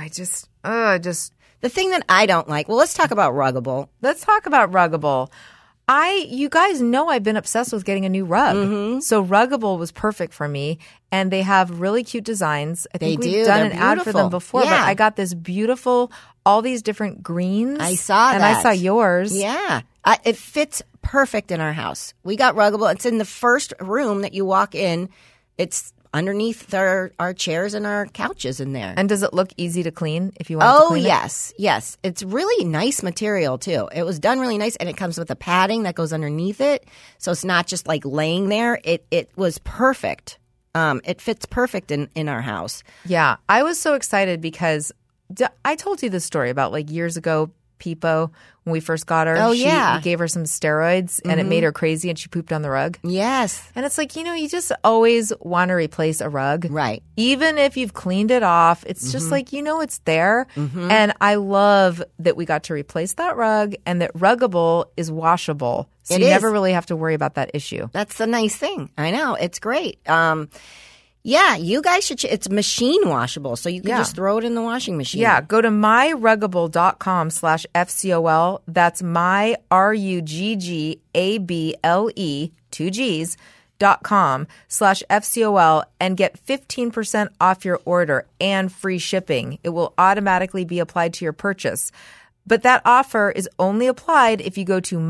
The thing that I don't like, well, let's talk about Ruggable. Let's talk about Ruggable. You guys know I've been obsessed with getting a new rug. So Ruggable was perfect for me. And they have really cute designs. I think They we've do. done They're an ad for beautiful. them before, Yeah. but I got this beautiful, all these different greens. I saw and that. I saw yours. Yeah. It fits perfect in our house. We got Ruggable. It's in the first room that you walk in. It's underneath our chairs and our couches in there. And does it look easy to clean if you want to Oh, clean it? yes. It's really nice material, too. It was done really nice, and it comes with a padding that goes underneath it. So it's not just like laying there. It was perfect. It fits perfect in our house. Yeah. I was so excited because I told you this story about like years ago, Peepo, when we first got her. Oh, yeah. We gave her some steroids and it made her crazy and she pooped on the rug. Yes. And it's like, you just always want to replace a rug. Right. Even if you've cleaned it off, it's just like, it's there. And I love that we got to replace that rug and that Ruggable is washable. So It you is. never really have to worry about that issue. That's the nice thing. I know. It's great. Yeah, you guys should. It's machine washable, so you can Yeah. just throw it in the washing machine. Yeah, go to myruggable.com/FCOL. That's my RUGGABLE 2 G's .com/FCOL and get 15% off your order and free shipping. It will automatically be applied to your purchase. But that offer is only applied if you go to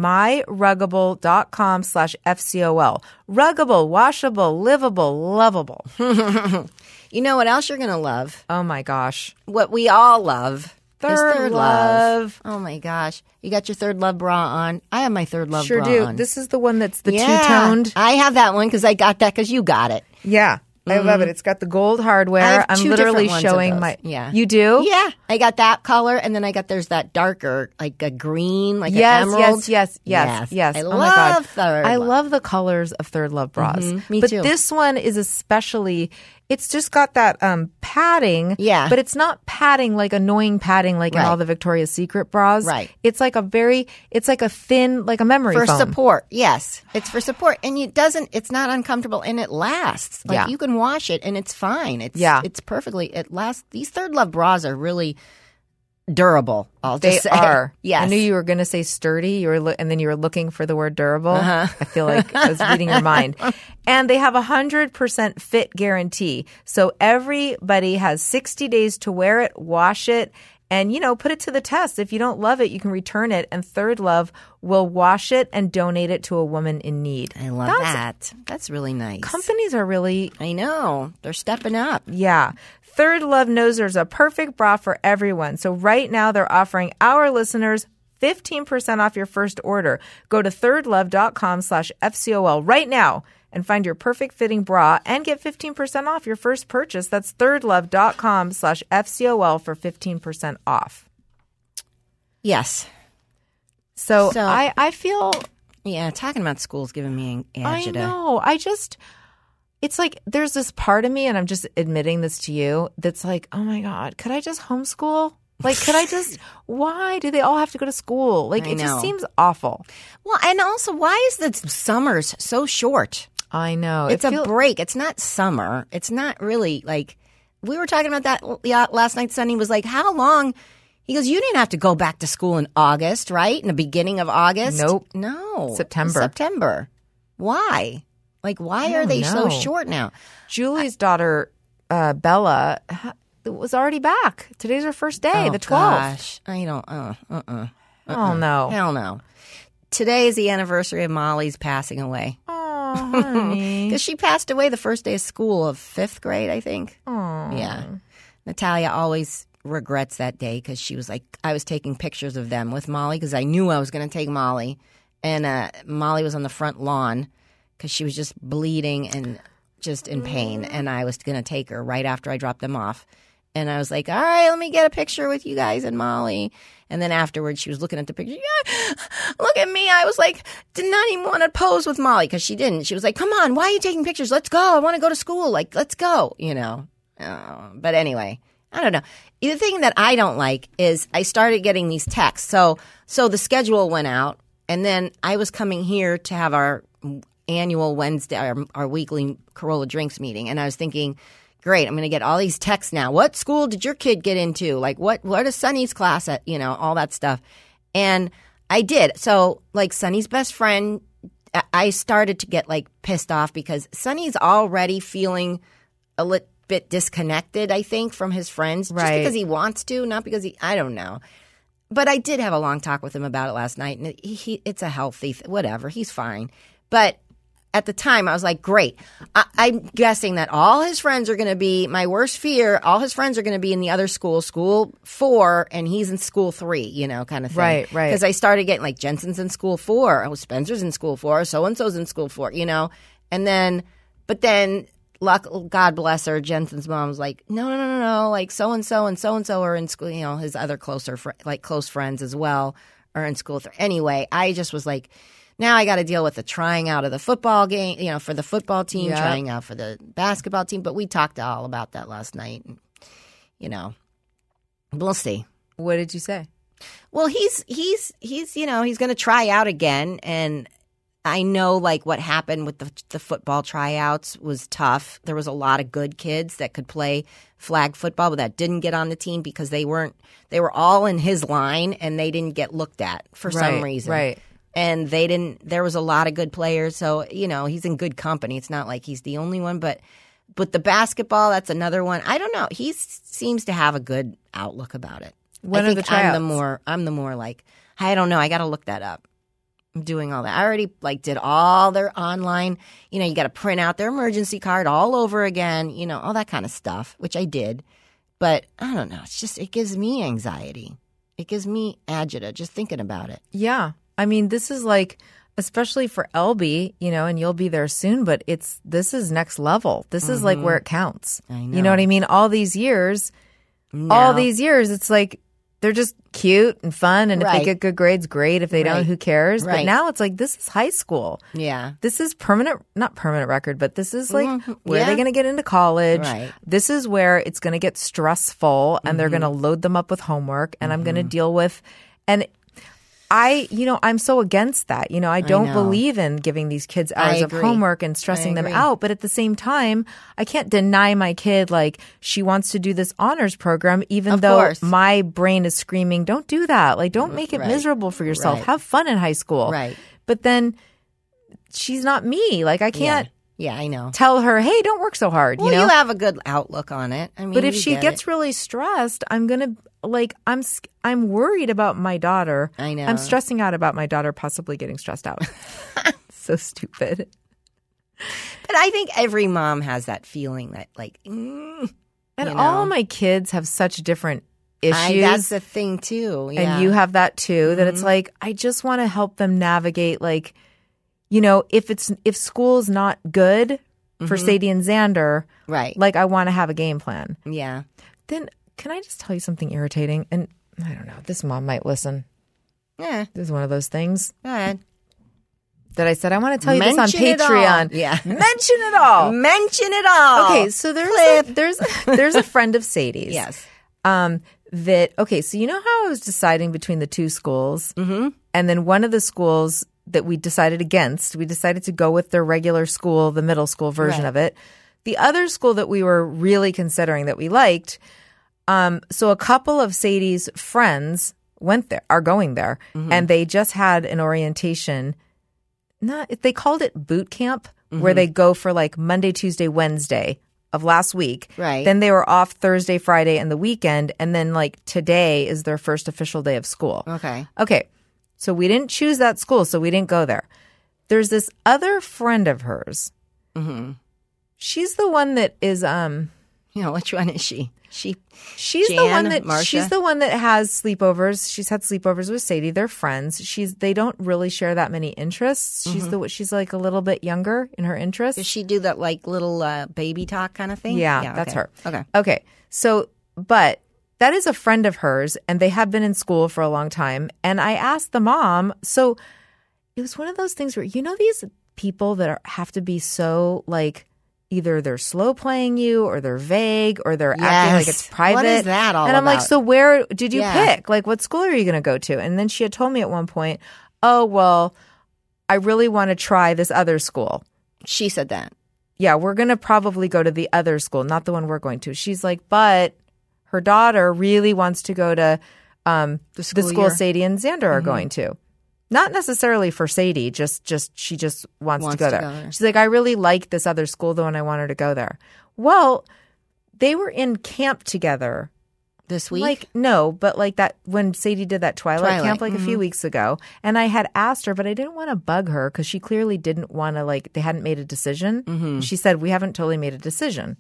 myruggable.com/FCOL. Ruggable, washable, livable, lovable. You know what else you're going to love? Oh my gosh. What we all love is Third Third Love. Oh my gosh. You got your Third Love bra on. I have my Third Love Sure bra do. on. This is the one that's the Yeah. two-toned. I have that one because I got that because you got it. Yeah. I love it. It's got the gold hardware. I have I'm two literally different ones of showing those. my. Yeah. You do? Yeah. I got that color, and then there's that darker, like a green, like Yes, an emerald. yes. I Oh my God. love Third I Love. love the colors of Third Love bras. Me but too. this one is especially. It's just got that padding. Yeah. But it's not padding like annoying padding like in Right. all the Victoria's Secret bras. Right. It's like it's like a thin, like a memory For foam. support, yes. It's for support. And it's not uncomfortable and it lasts. Like Yeah. you can wash it and it's fine. It lasts. These Third Love bras are really durable. I'll They just say. are. Yes. I knew you were going to say sturdy. And then you were looking for the word durable. I feel like I was reading your mind. And they have 100% fit guarantee. So everybody has 60 days to wear it, wash it, and, put it to the test. If you don't love it, you can return it. And Third Love will wash it and donate it to a woman in need. I love that. That's really nice. Companies are really I know. They're stepping up. Yeah. Third Love knows there's a perfect bra for everyone. So right now they're offering our listeners 15% off your first order. Go to thirdlove.com/FCOL right now and find your perfect fitting bra and get 15% off your first purchase. That's thirdlove.com/FCOL for 15% off. Yes. So I feel... Yeah, talking about school's giving me agita. I know. It's like there's this part of me, and I'm just admitting this to you, that's like, oh my God, could I just homeschool? Like, could I just, why do they all have to go to school? Like, it just seems awful. Well, and also, why is the summers so short? I know. It's a break. It's not summer. It's not really like, we were talking about that last night. Sonny was like, how long? He goes, you didn't have to go back to school in August, right? In the beginning of August? Nope. No. September. Why? Like, why are they so short now? Julie's daughter, Bella, was already back. Today's her first day, the 12th. Gosh. I don't, Oh, no. Hell no. Today is the anniversary of Molly's passing away. Oh, honey. Because she passed away the first day of school of 5th grade, I think. Oh. Yeah. Natalia always regrets that day because she was like, I was taking pictures of them with Molly because I knew I was going to take Molly. And Molly was on the front lawn because she was just bleeding and just in pain. And I was going to take her right after I dropped them off. And I was like, all right, let me get a picture with you guys and Molly. And then afterwards, she was looking at the picture. Yeah, look at me. I was like, did not even want to pose with Molly because she didn't. She was like, come on, why are you taking pictures? Let's go. I want to go to school. Like, let's go, you know. But anyway, I don't know. The thing that I don't like is I started getting these texts. So the schedule went out, and then I was coming here to have our annual Wednesday, our weekly Corolla Drinks meeting, and I was thinking, great, I'm going to get all these texts now. What school did your kid get into? Like, what is Sonny's class at? You know, all that stuff. And I did. So, like, Sonny's best friend, I started to get, like, pissed off because Sonny's already feeling a little bit disconnected, I think, from his friends. Just because he wants to, not because I don't know. But I did have a long talk with him about it last night, and it's a healthy, whatever, he's fine. But at the time, I was like, great. I'm guessing that all his friends are going to be, my worst fear, all his friends are going to be in the other school 4, and he's in school 3, you know, kind of thing. Right. Because I started getting, like, Jensen's in school 4, Spencer's in school 4, so-and-so's in school 4, you know. And then, but then, God bless her, Jensen's mom was like, no, like, so-and-so and so-and-so are in school, you know, his other close friends as well are in school 3. Anyway, I just was like, now I got to deal with the trying out of the football game, you know, for the football team, trying out for the basketball team. But we talked all about that last night. And, you know, we'll see. What did you say? Well, he's you know, he's going to try out again. And I know, like, what happened with the football tryouts was tough. There was a lot of good kids that could play flag football, but that didn't get on the team because they were all in his line and they didn't get looked at for some reason. Right. And there was a lot of good players. So, you know, he's in good company. It's not like he's the only one. But the basketball, that's another one. I don't know. He seems to have a good outlook about it. When are the tryouts? I'm the more like, I don't know. I got to look that up. I'm doing all that. I already, like, did all their online, you know, you got to print out their emergency card all over again, you know, all that kind of stuff, which I did. But I don't know. It's just, it gives me anxiety. It gives me agita just thinking about it. Yeah. I mean, this is like, especially for Elby, you know, and you'll be there soon, but this is next level. This is like where it counts. I know. You know what I mean? All these years, it's like they're just cute and fun. And if they get good grades, great. If they don't, who cares? But now it's like, this is high school. Yeah. This is not permanent record, but this is like, where are they going to get into college? Right. This is where it's going to get stressful and they're going to load them up with homework and I'm going to deal with, and I'm so against that. You know, I don't believe in giving these kids hours of homework and stressing them out. But at the same time, I can't deny my kid, like, she wants to do this honors program, even though my brain is screaming, don't do that. Like, don't make it miserable for yourself. Right. Have fun in high school. Right. But then she's not me. Like, I can't. Yeah, I know. Tell her, hey, don't work so hard. Well, you know, you have a good outlook on it. I mean, but if she gets really stressed, I'm gonna I'm worried about my daughter. I know. I'm stressing out about my daughter possibly getting stressed out. So stupid. But I think every mom has that feeling that, like, and all my kids have such different issues. That's the thing too. Yeah. And you have that too, that it's like, I just want to help them navigate, like, you know, if school's not good for Sadie and Xander, Right. like I want to have a game plan. Yeah. Then can I just tell you something irritating? And I don't know, this mom might listen. Yeah. This is one of those things Go ahead. that I said, I want to tell you this on Mention it all. Patreon. Yeah. Mention it all. Mention it all. Okay, so there's a friend of Sadie's. Yes. So you know how I was deciding between the two schools? Mm-hmm. And then one of the schools that we decided against, we decided to go with their regular school, the middle school version Right. of it. The other school that we were really considering that we liked, so a couple of Sadie's friends are going there, and they just had an orientation. They called it boot camp, where they go for like Monday, Tuesday, Wednesday of last week. Right. Then they were off Thursday, Friday, and the weekend, and then like today is their first official day of school. Okay. So we didn't choose that school, so we didn't go there. There's this other friend of hers. Mm-hmm. She's the one that is Which one is she? She's Jan, the one that Marcia? she's the one that has sleepovers. She's had sleepovers with Sadie. They're friends. They don't really share that many interests. She's like a little bit younger in her interests. Does she do that like little baby talk kind of thing? Yeah, that's her. Okay. Okay. So, but that is a friend of hers, and they have been in school for a long time. And I asked the mom, so it was one of those things where, you know, these people that have to be so like, either they're slow playing you or they're vague or they're acting like it's private. What is that all And I'm like, about? so where did you Yeah. pick? Like, what school are you going to go to? And then she had told me at one point, oh, well, I really want to try this other school. She said that. Yeah, we're going to probably go to the other school, not the one we're going to. She's like, but her daughter really wants to go to the school year. Sadie and Xander are going to. Not necessarily for Sadie, just she just wants to go there. She's like, I really like this other school though, and I want her to go there. Well, they were in camp together. This week? Like, no, but like that when Sadie did that Twilight camp like a few weeks ago. And I had asked her, but I didn't want to bug her because she clearly didn't want to, like, they hadn't made a decision. She said, we haven't totally made a decision.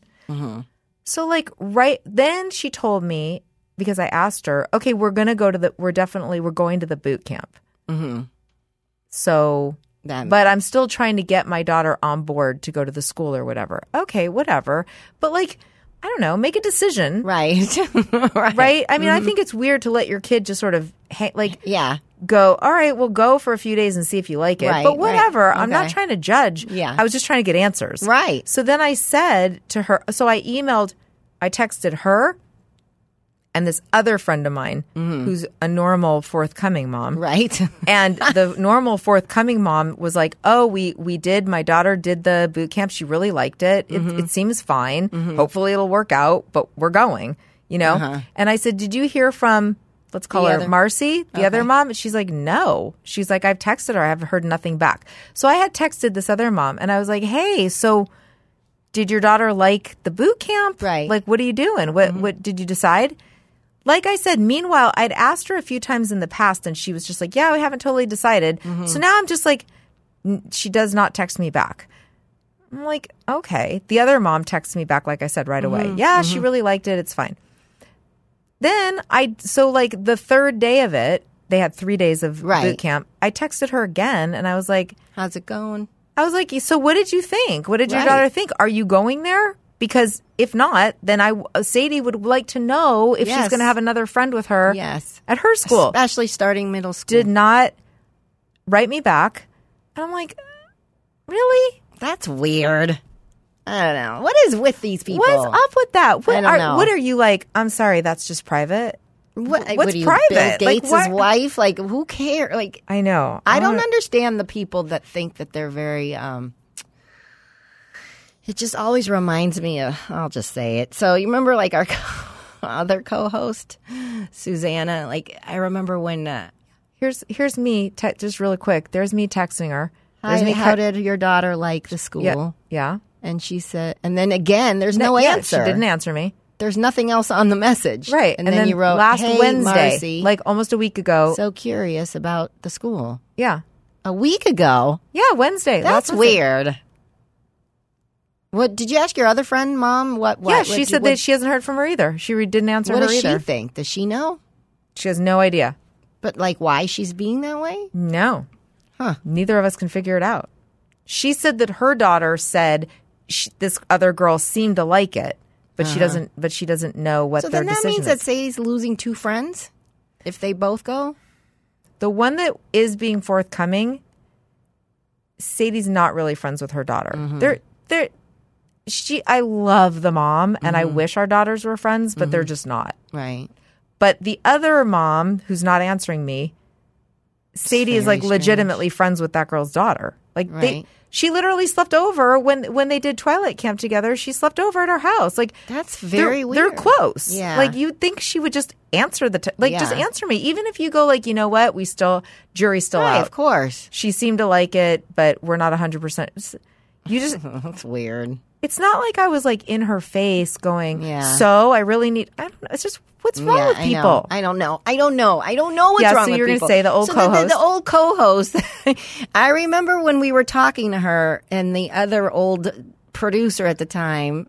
So like then she told me, because I asked her, okay, we're going to the boot camp. So, but I'm still trying to get my daughter on board to go to the school or whatever. Okay, whatever. But like, I don't know, make a decision. Right. Right? I mean, I think it's weird to let your kid just sort of Yeah. go, all right, we'll go for a few days and see if you like it. Right, but whatever. right. I'm not Okay. trying to judge. Yeah. I was just trying to get answers. Right. So then I said to her, so I texted her and this other friend of mine who's a normal forthcoming mom. Right. And the normal forthcoming mom was like, oh, my daughter did the boot camp. She really liked it. It seems fine. Hopefully it'll work out, but we're going, you know? And I said, did you hear from, let's call her Marcy, the other mom? And she's like, no. She's like, I've texted her. I haven't heard nothing back. So I had texted this other mom and I was like, hey, so did your daughter like the boot camp? Right. Like, what are you doing? What did you decide? Like I said, meanwhile, I'd asked her a few times in the past and she was just like, yeah, we haven't totally decided. So now I'm just like, she does not text me back. I'm like, okay. The other mom texts me back, like I said, right away. Yeah, she really liked it. It's fine. Then so like the third day of it, they had 3 days of boot camp. I texted her again and I was like, how's it going? I was like, so what did you think? What did your Right. daughter think? Are you going there? Because if not, then Sadie would like to know if she's Yes. going to have another friend with her Yes. at her school. Especially starting middle school. Did not write me back. And I'm like, really? That's weird. I don't know. What is with these people? What's up with that? I don't know. What are you like? I'm sorry, that's just private. What What's are you, private? Bill Like, Gates' what- wife? Like, who cares? Like, I know. I don't understand the people that think that they're very. It just always reminds me of. I'll just say it. So you remember, like our other co-host, Susanna. Like I remember when. Here's me. Just really quick. There's me texting her. There's Hi, me. how did your daughter like the school? Yeah. And she said, and then again, there's no Yeah, answer. She didn't answer me. There's nothing else on the message. Right. And then you wrote, last hey, Wednesday, Marcy, like almost a week ago. so curious about the school. Yeah. A week ago? Yeah, Wednesday. That's last Wednesday. weird. What did you ask your other friend, Mom? What? Yeah, she said that she hasn't heard from her either. She didn't answer What her does either. she think? Does she know? She has no idea. But like, why she's being that way? No. Huh. Neither of us can figure it out. She said that her daughter said this other girl seemed to like it, but she doesn't. But she doesn't know what So their then that decision means is. that Sadie's losing 2 friends if they both go. The one that is being forthcoming, Sadie's not really friends with her daughter. I love the mom, and I wish our daughters were friends, but they're just not. Right. But the other mom, who's not answering me, Sadie is like very legitimately friends with that girl's daughter. Like Right. she literally slept over when they did Twilight Camp together. She slept over at our house. Like That's very they're weird. close. Yeah. Like you'd think she would just answer just Yeah. answer me. Even if you go like, you know what, jury's still Right, out. of course. She seemed to like it, but we're not 100%. You just. That's weird. It's not like I was like in her face going, Yeah. so I really need, I don't know. It's just, what's wrong with people? I don't know what's Yeah, wrong so with you're gonna people. say the old So co-host. The old co-host. I remember when we were talking to her and the other old producer at the time,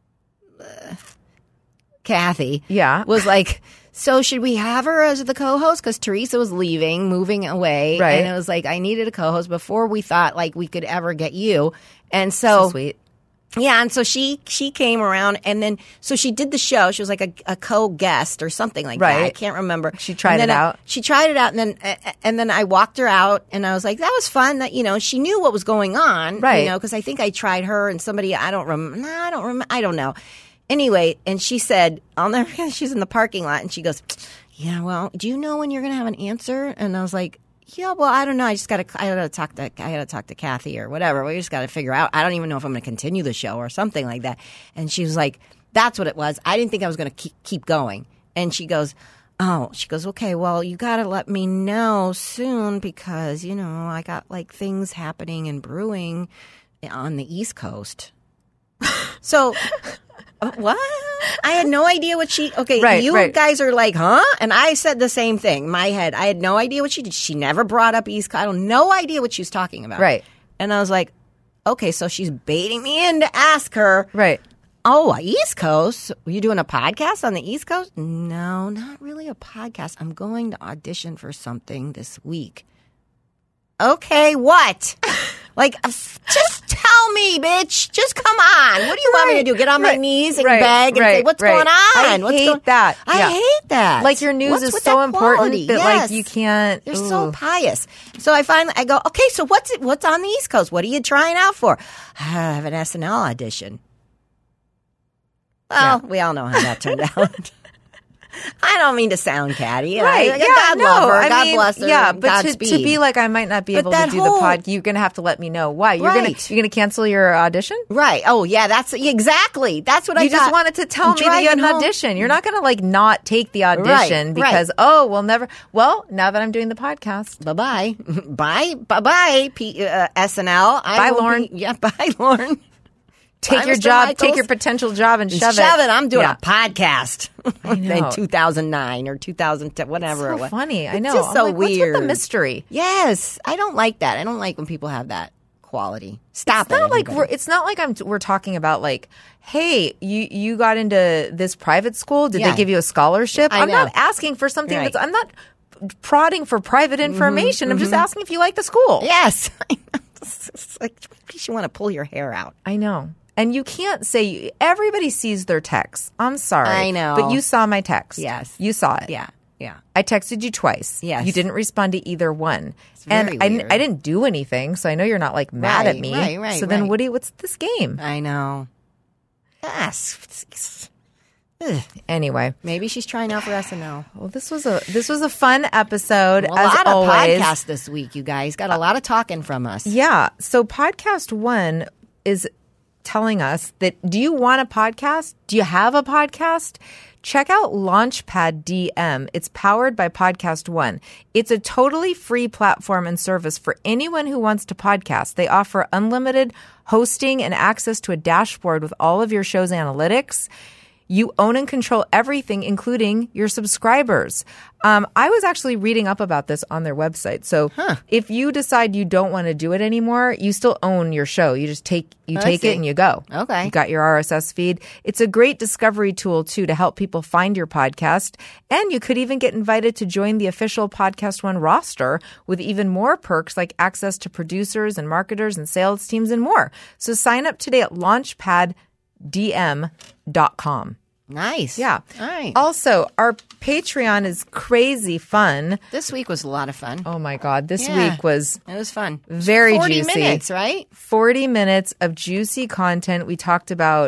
Kathy, Yeah. was like, so should we have her as the co-host? Because Teresa was moving away. Right. And it was like, I needed a co-host before we thought like we could ever get you. And so Sweet. yeah, and so she came around, and then so she did the show. She was like a co-guest or something like that. Right. I can't remember. She tried And then it out. She tried it out, and then I walked her out, and I was like, that was fun. That she knew what was going on, Right. because I think I tried her and somebody I don't know. Anyway, and she said, I'll never forget. She's in the parking lot, and she goes, yeah, well, do you know when you're going to have an answer? And I was like, yeah, well, I don't know. I gotta talk to Kathy or whatever. We just got to figure out. I don't even know if I'm going to continue the show or something like that. And she was like, that's what it was. I didn't think I was going to keep going. And she goes, okay, well, you got to let me know soon because, I got like things happening and brewing on the East Coast. So what? I had no idea what she. Okay, Right, you right. guys are like, huh? And I said the same thing. In my head, I had no idea what she did. She never brought up East Coast. I had no idea what she was talking about. Right. And I was like, okay, so she's baiting me in to ask her. Right. Oh, East Coast? Were you doing a podcast on the East Coast? No, not really a podcast. I'm going to audition for something this week. Okay, what? Like, just tell me, bitch. Just come on. What do you want me to do? Get on my knees and beg and say, what's going on? I hate that. I Yeah. hate that. Like your news What's is with so that important quality? that Yes. like you can't. They're so Ooh. pious. So I go, okay, so what's on the East Coast? What are you trying out for? I have an SNL audition. Well, we all know how that turned out. I don't mean to sound catty. Right. God love her. God bless her. Yeah, but Godspeed. to be like, I might not be But able to that do whole- the pod. You're going to have to let me know why. You're Right. going to cancel your audition? Right. Oh, yeah, that's exactly. That's what I You thought. just wanted to tell I'm me that you had an driving home. audition. You're not going to like not take the audition Right, because, oh, we'll never. Well, now that I'm doing the podcast. Bye-bye. Bye-bye, SNL. Bye, Lauren. Bye, Lauren. Take Bye, your Mr. job, Michaels. take your potential job and shove it. I'm doing Yeah. a podcast know. in 2009 or 2010, whatever it So was. funny. I It's know. just I'm so like, weird. What's with the mystery? Yes. I don't like that. I don't like when people have that quality. Stop It's not like everybody. it's not like we're talking about like, hey, you got into this private school. Did Yeah. they give you a scholarship? I I'm know. not asking for something Right. I'm not prodding for private information. I'm just asking if you like the school. Yes. It's like, you want to pull your hair out. I know. And you can't say everybody sees their texts. I'm sorry. I know. But you saw my text. Yes. You saw it. Yeah. Yeah. I texted you twice. Yes. You didn't respond to either one. very And I weird. didn't do anything, so I know you're not like mad at Right, me. right, so then right. what's this game? I know. Yes. Ugh. Anyway. Maybe she's trying out for SNL. Well, this was a fun episode. A as lot of always. podcasts this week, you guys. Got a lot of talking from us. Yeah. So podcast 1 is telling us that, do you want a podcast? Do you have a podcast? Check out Launchpad DM. It's powered by Podcast One. It's a totally free platform and service for anyone who wants to podcast. They offer unlimited hosting and access to a dashboard with all of your show's analytics. You own and control everything, including your subscribers. I was actually reading up about this on their website. So if you decide you don't want to do it anymore, you still own your show. You just take it and you go. Okay. You got your RSS feed. It's a great discovery tool, too, to help people find your podcast. And you could even get invited to join the official Podcast One roster with even more perks like access to producers and marketers and sales teams and more. So sign up today at launchpaddm.com. Nice. Yeah. All right. Also, our Patreon is crazy fun. This week was a lot of fun. Oh, my God. This Yeah. week was It was fun. very 40 juicy. minutes, right? 40 minutes of juicy content. We talked about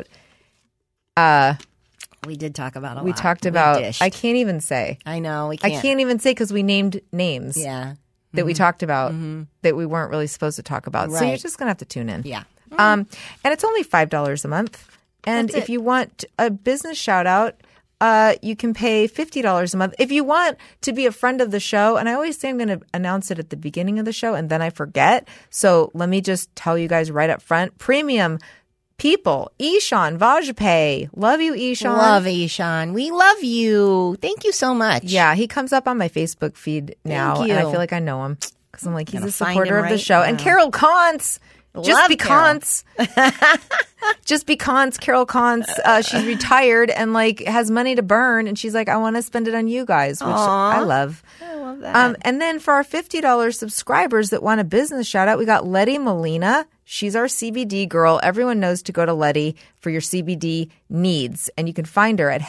We did talk about a lot. We talked about dished. I can't even say. I know. We I can't. can't even say because we named names Yeah. that we talked about that we weren't really supposed to talk about. So Right. you're just going to have to tune in. Yeah. And it's only $5 a month. And That's if it. you want a business shout out, you can pay $50 a month. If you want to be a friend of the show, and I always say I'm going to announce it at the beginning of the show and then I forget. So let me just tell you guys right up front. Premium people, Ishan Vajpayee. Love you, Ishan. Love Ishan. We love you. Thank you so much. Yeah, he comes up on my Facebook feed now, Thank and I you. feel like I know him because I'm like, he's Gonna a find supporter him of the right show. And now. Carol Kantz. Just Love because, just because Carol Kantz, she's retired and like has money to burn, and she's like, I want to spend it on you guys, which I love. I love that. And then for our $50 subscribers that want a business shout out, we got Letty Molina. She's our CBD girl. Everyone knows to go to Letty for your CBD needs, and you can find her at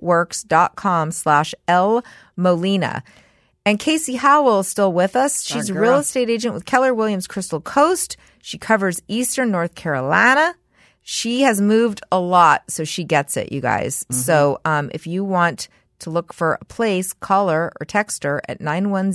hempworks.com/LMolina. And Casey Howell is still with us. She's a real estate agent with Keller Williams Crystal Coast. She covers Eastern North Carolina. She has moved a lot, so she gets it, you guys. So if you want to look for a place, call her or text her at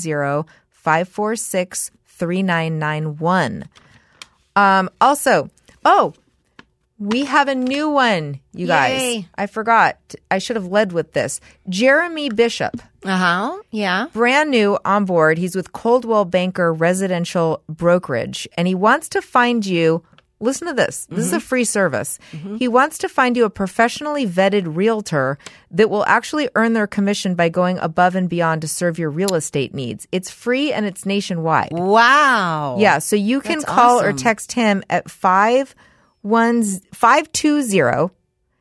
910-546-3991. Also, we have a new one, you guys. Yay. I forgot. I should have led with this. Jeremy Bishop. Yeah. Brand new on board. He's with Coldwell Banker Residential Brokerage, and he wants to find you. Listen to this. This is a free service. He wants to find you a professionally vetted realtor that will actually earn their commission by going above and beyond to serve your real estate needs. It's free and it's nationwide. Wow. Yeah, so you can That's call or awesome. text him at 520-981-1305.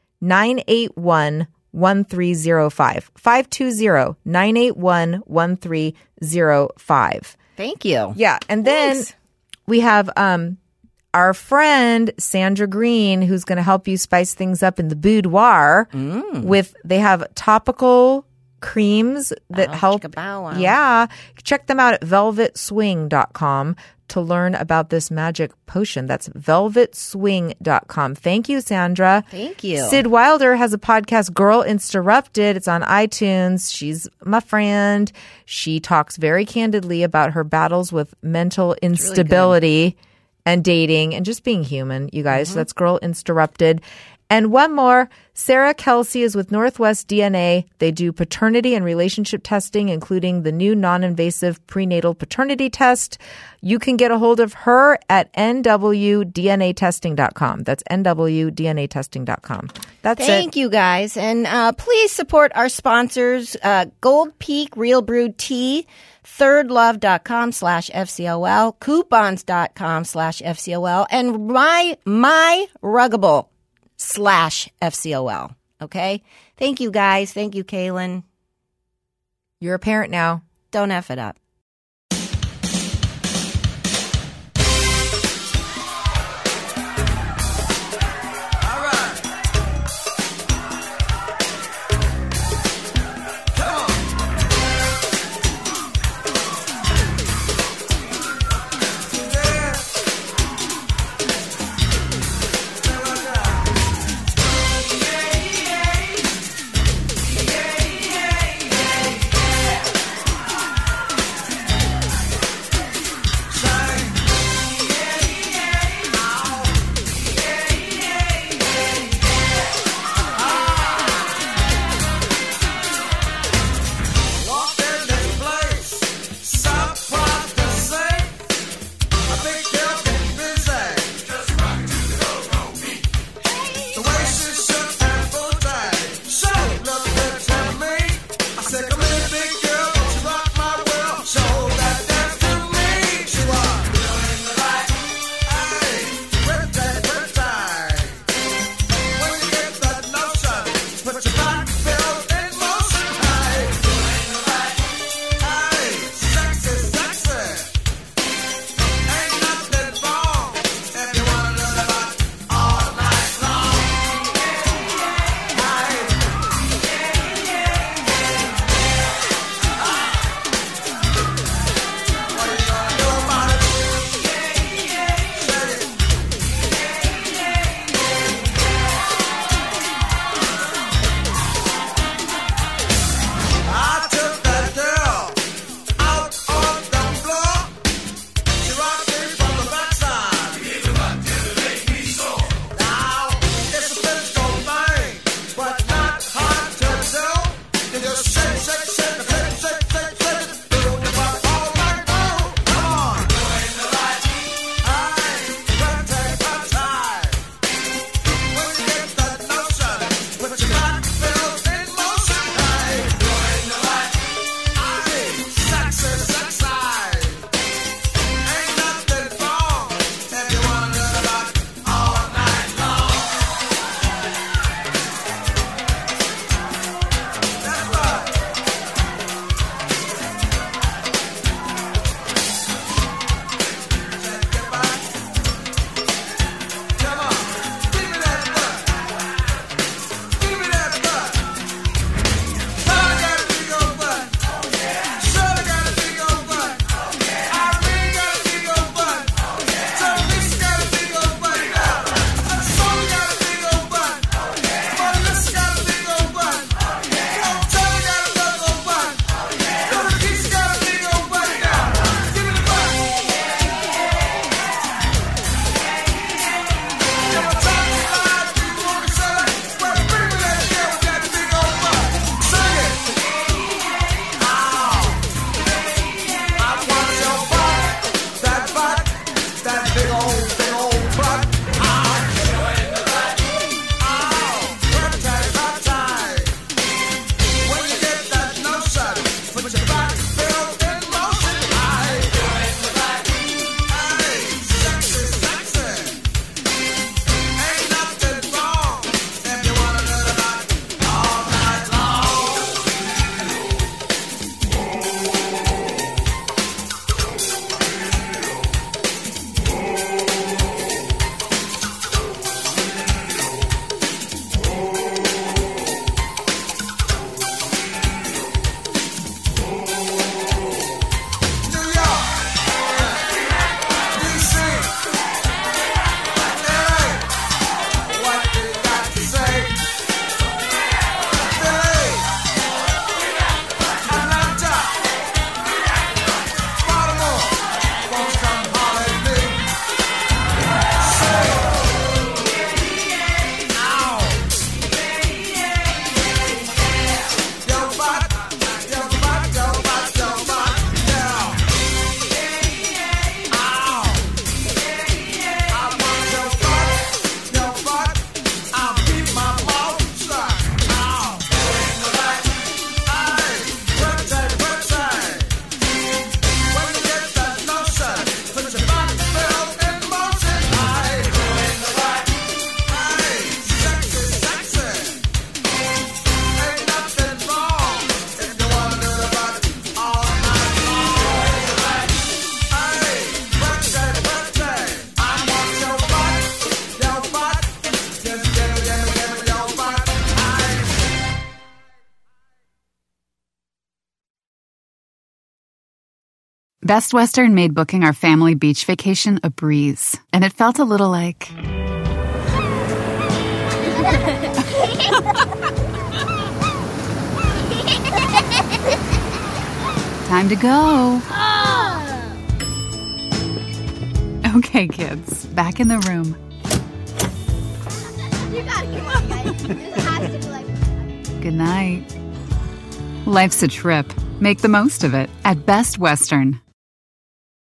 520-981-1305. Thank you. Yeah, and then Thanks. we have our friend Sandra Green, who's going to help you spice things up in the boudoir. They have topical creams that help. chicka-bow wow. Yeah, check them out at velvetswing.com to learn about this magic potion. That's velvetswing.com. Thank you, Sandra. Thank you. Sid Wilder has a podcast, Girl Interrupted. It's on iTunes. She's my friend. She talks very candidly about her battles with mental instability and dating and just being human, you guys. So that's Girl Interrupted. And one more, Sarah Kelsey is with Northwest DNA. They do paternity and relationship testing, including the new non-invasive prenatal paternity test. You can get a hold of her at nwdnatesting.com. That's nwdnatesting.com. That's Thank you, guys. And please support our sponsors, Gold Peak Real Brewed Tea, thirdlove.com/FCOL, coupons.com/FCOL, and my Ruggable/FCOL. Okay? Thank you, guys. Thank you, Kaylin. You're a parent now. Don't F it up. Best Western made booking our family beach vacation a breeze, and it felt a little like... Time to go. Okay, kids, back in the room. You gotta come on, guys. This has to be like. Good night. Life's a trip. Make the most of it at Best Western.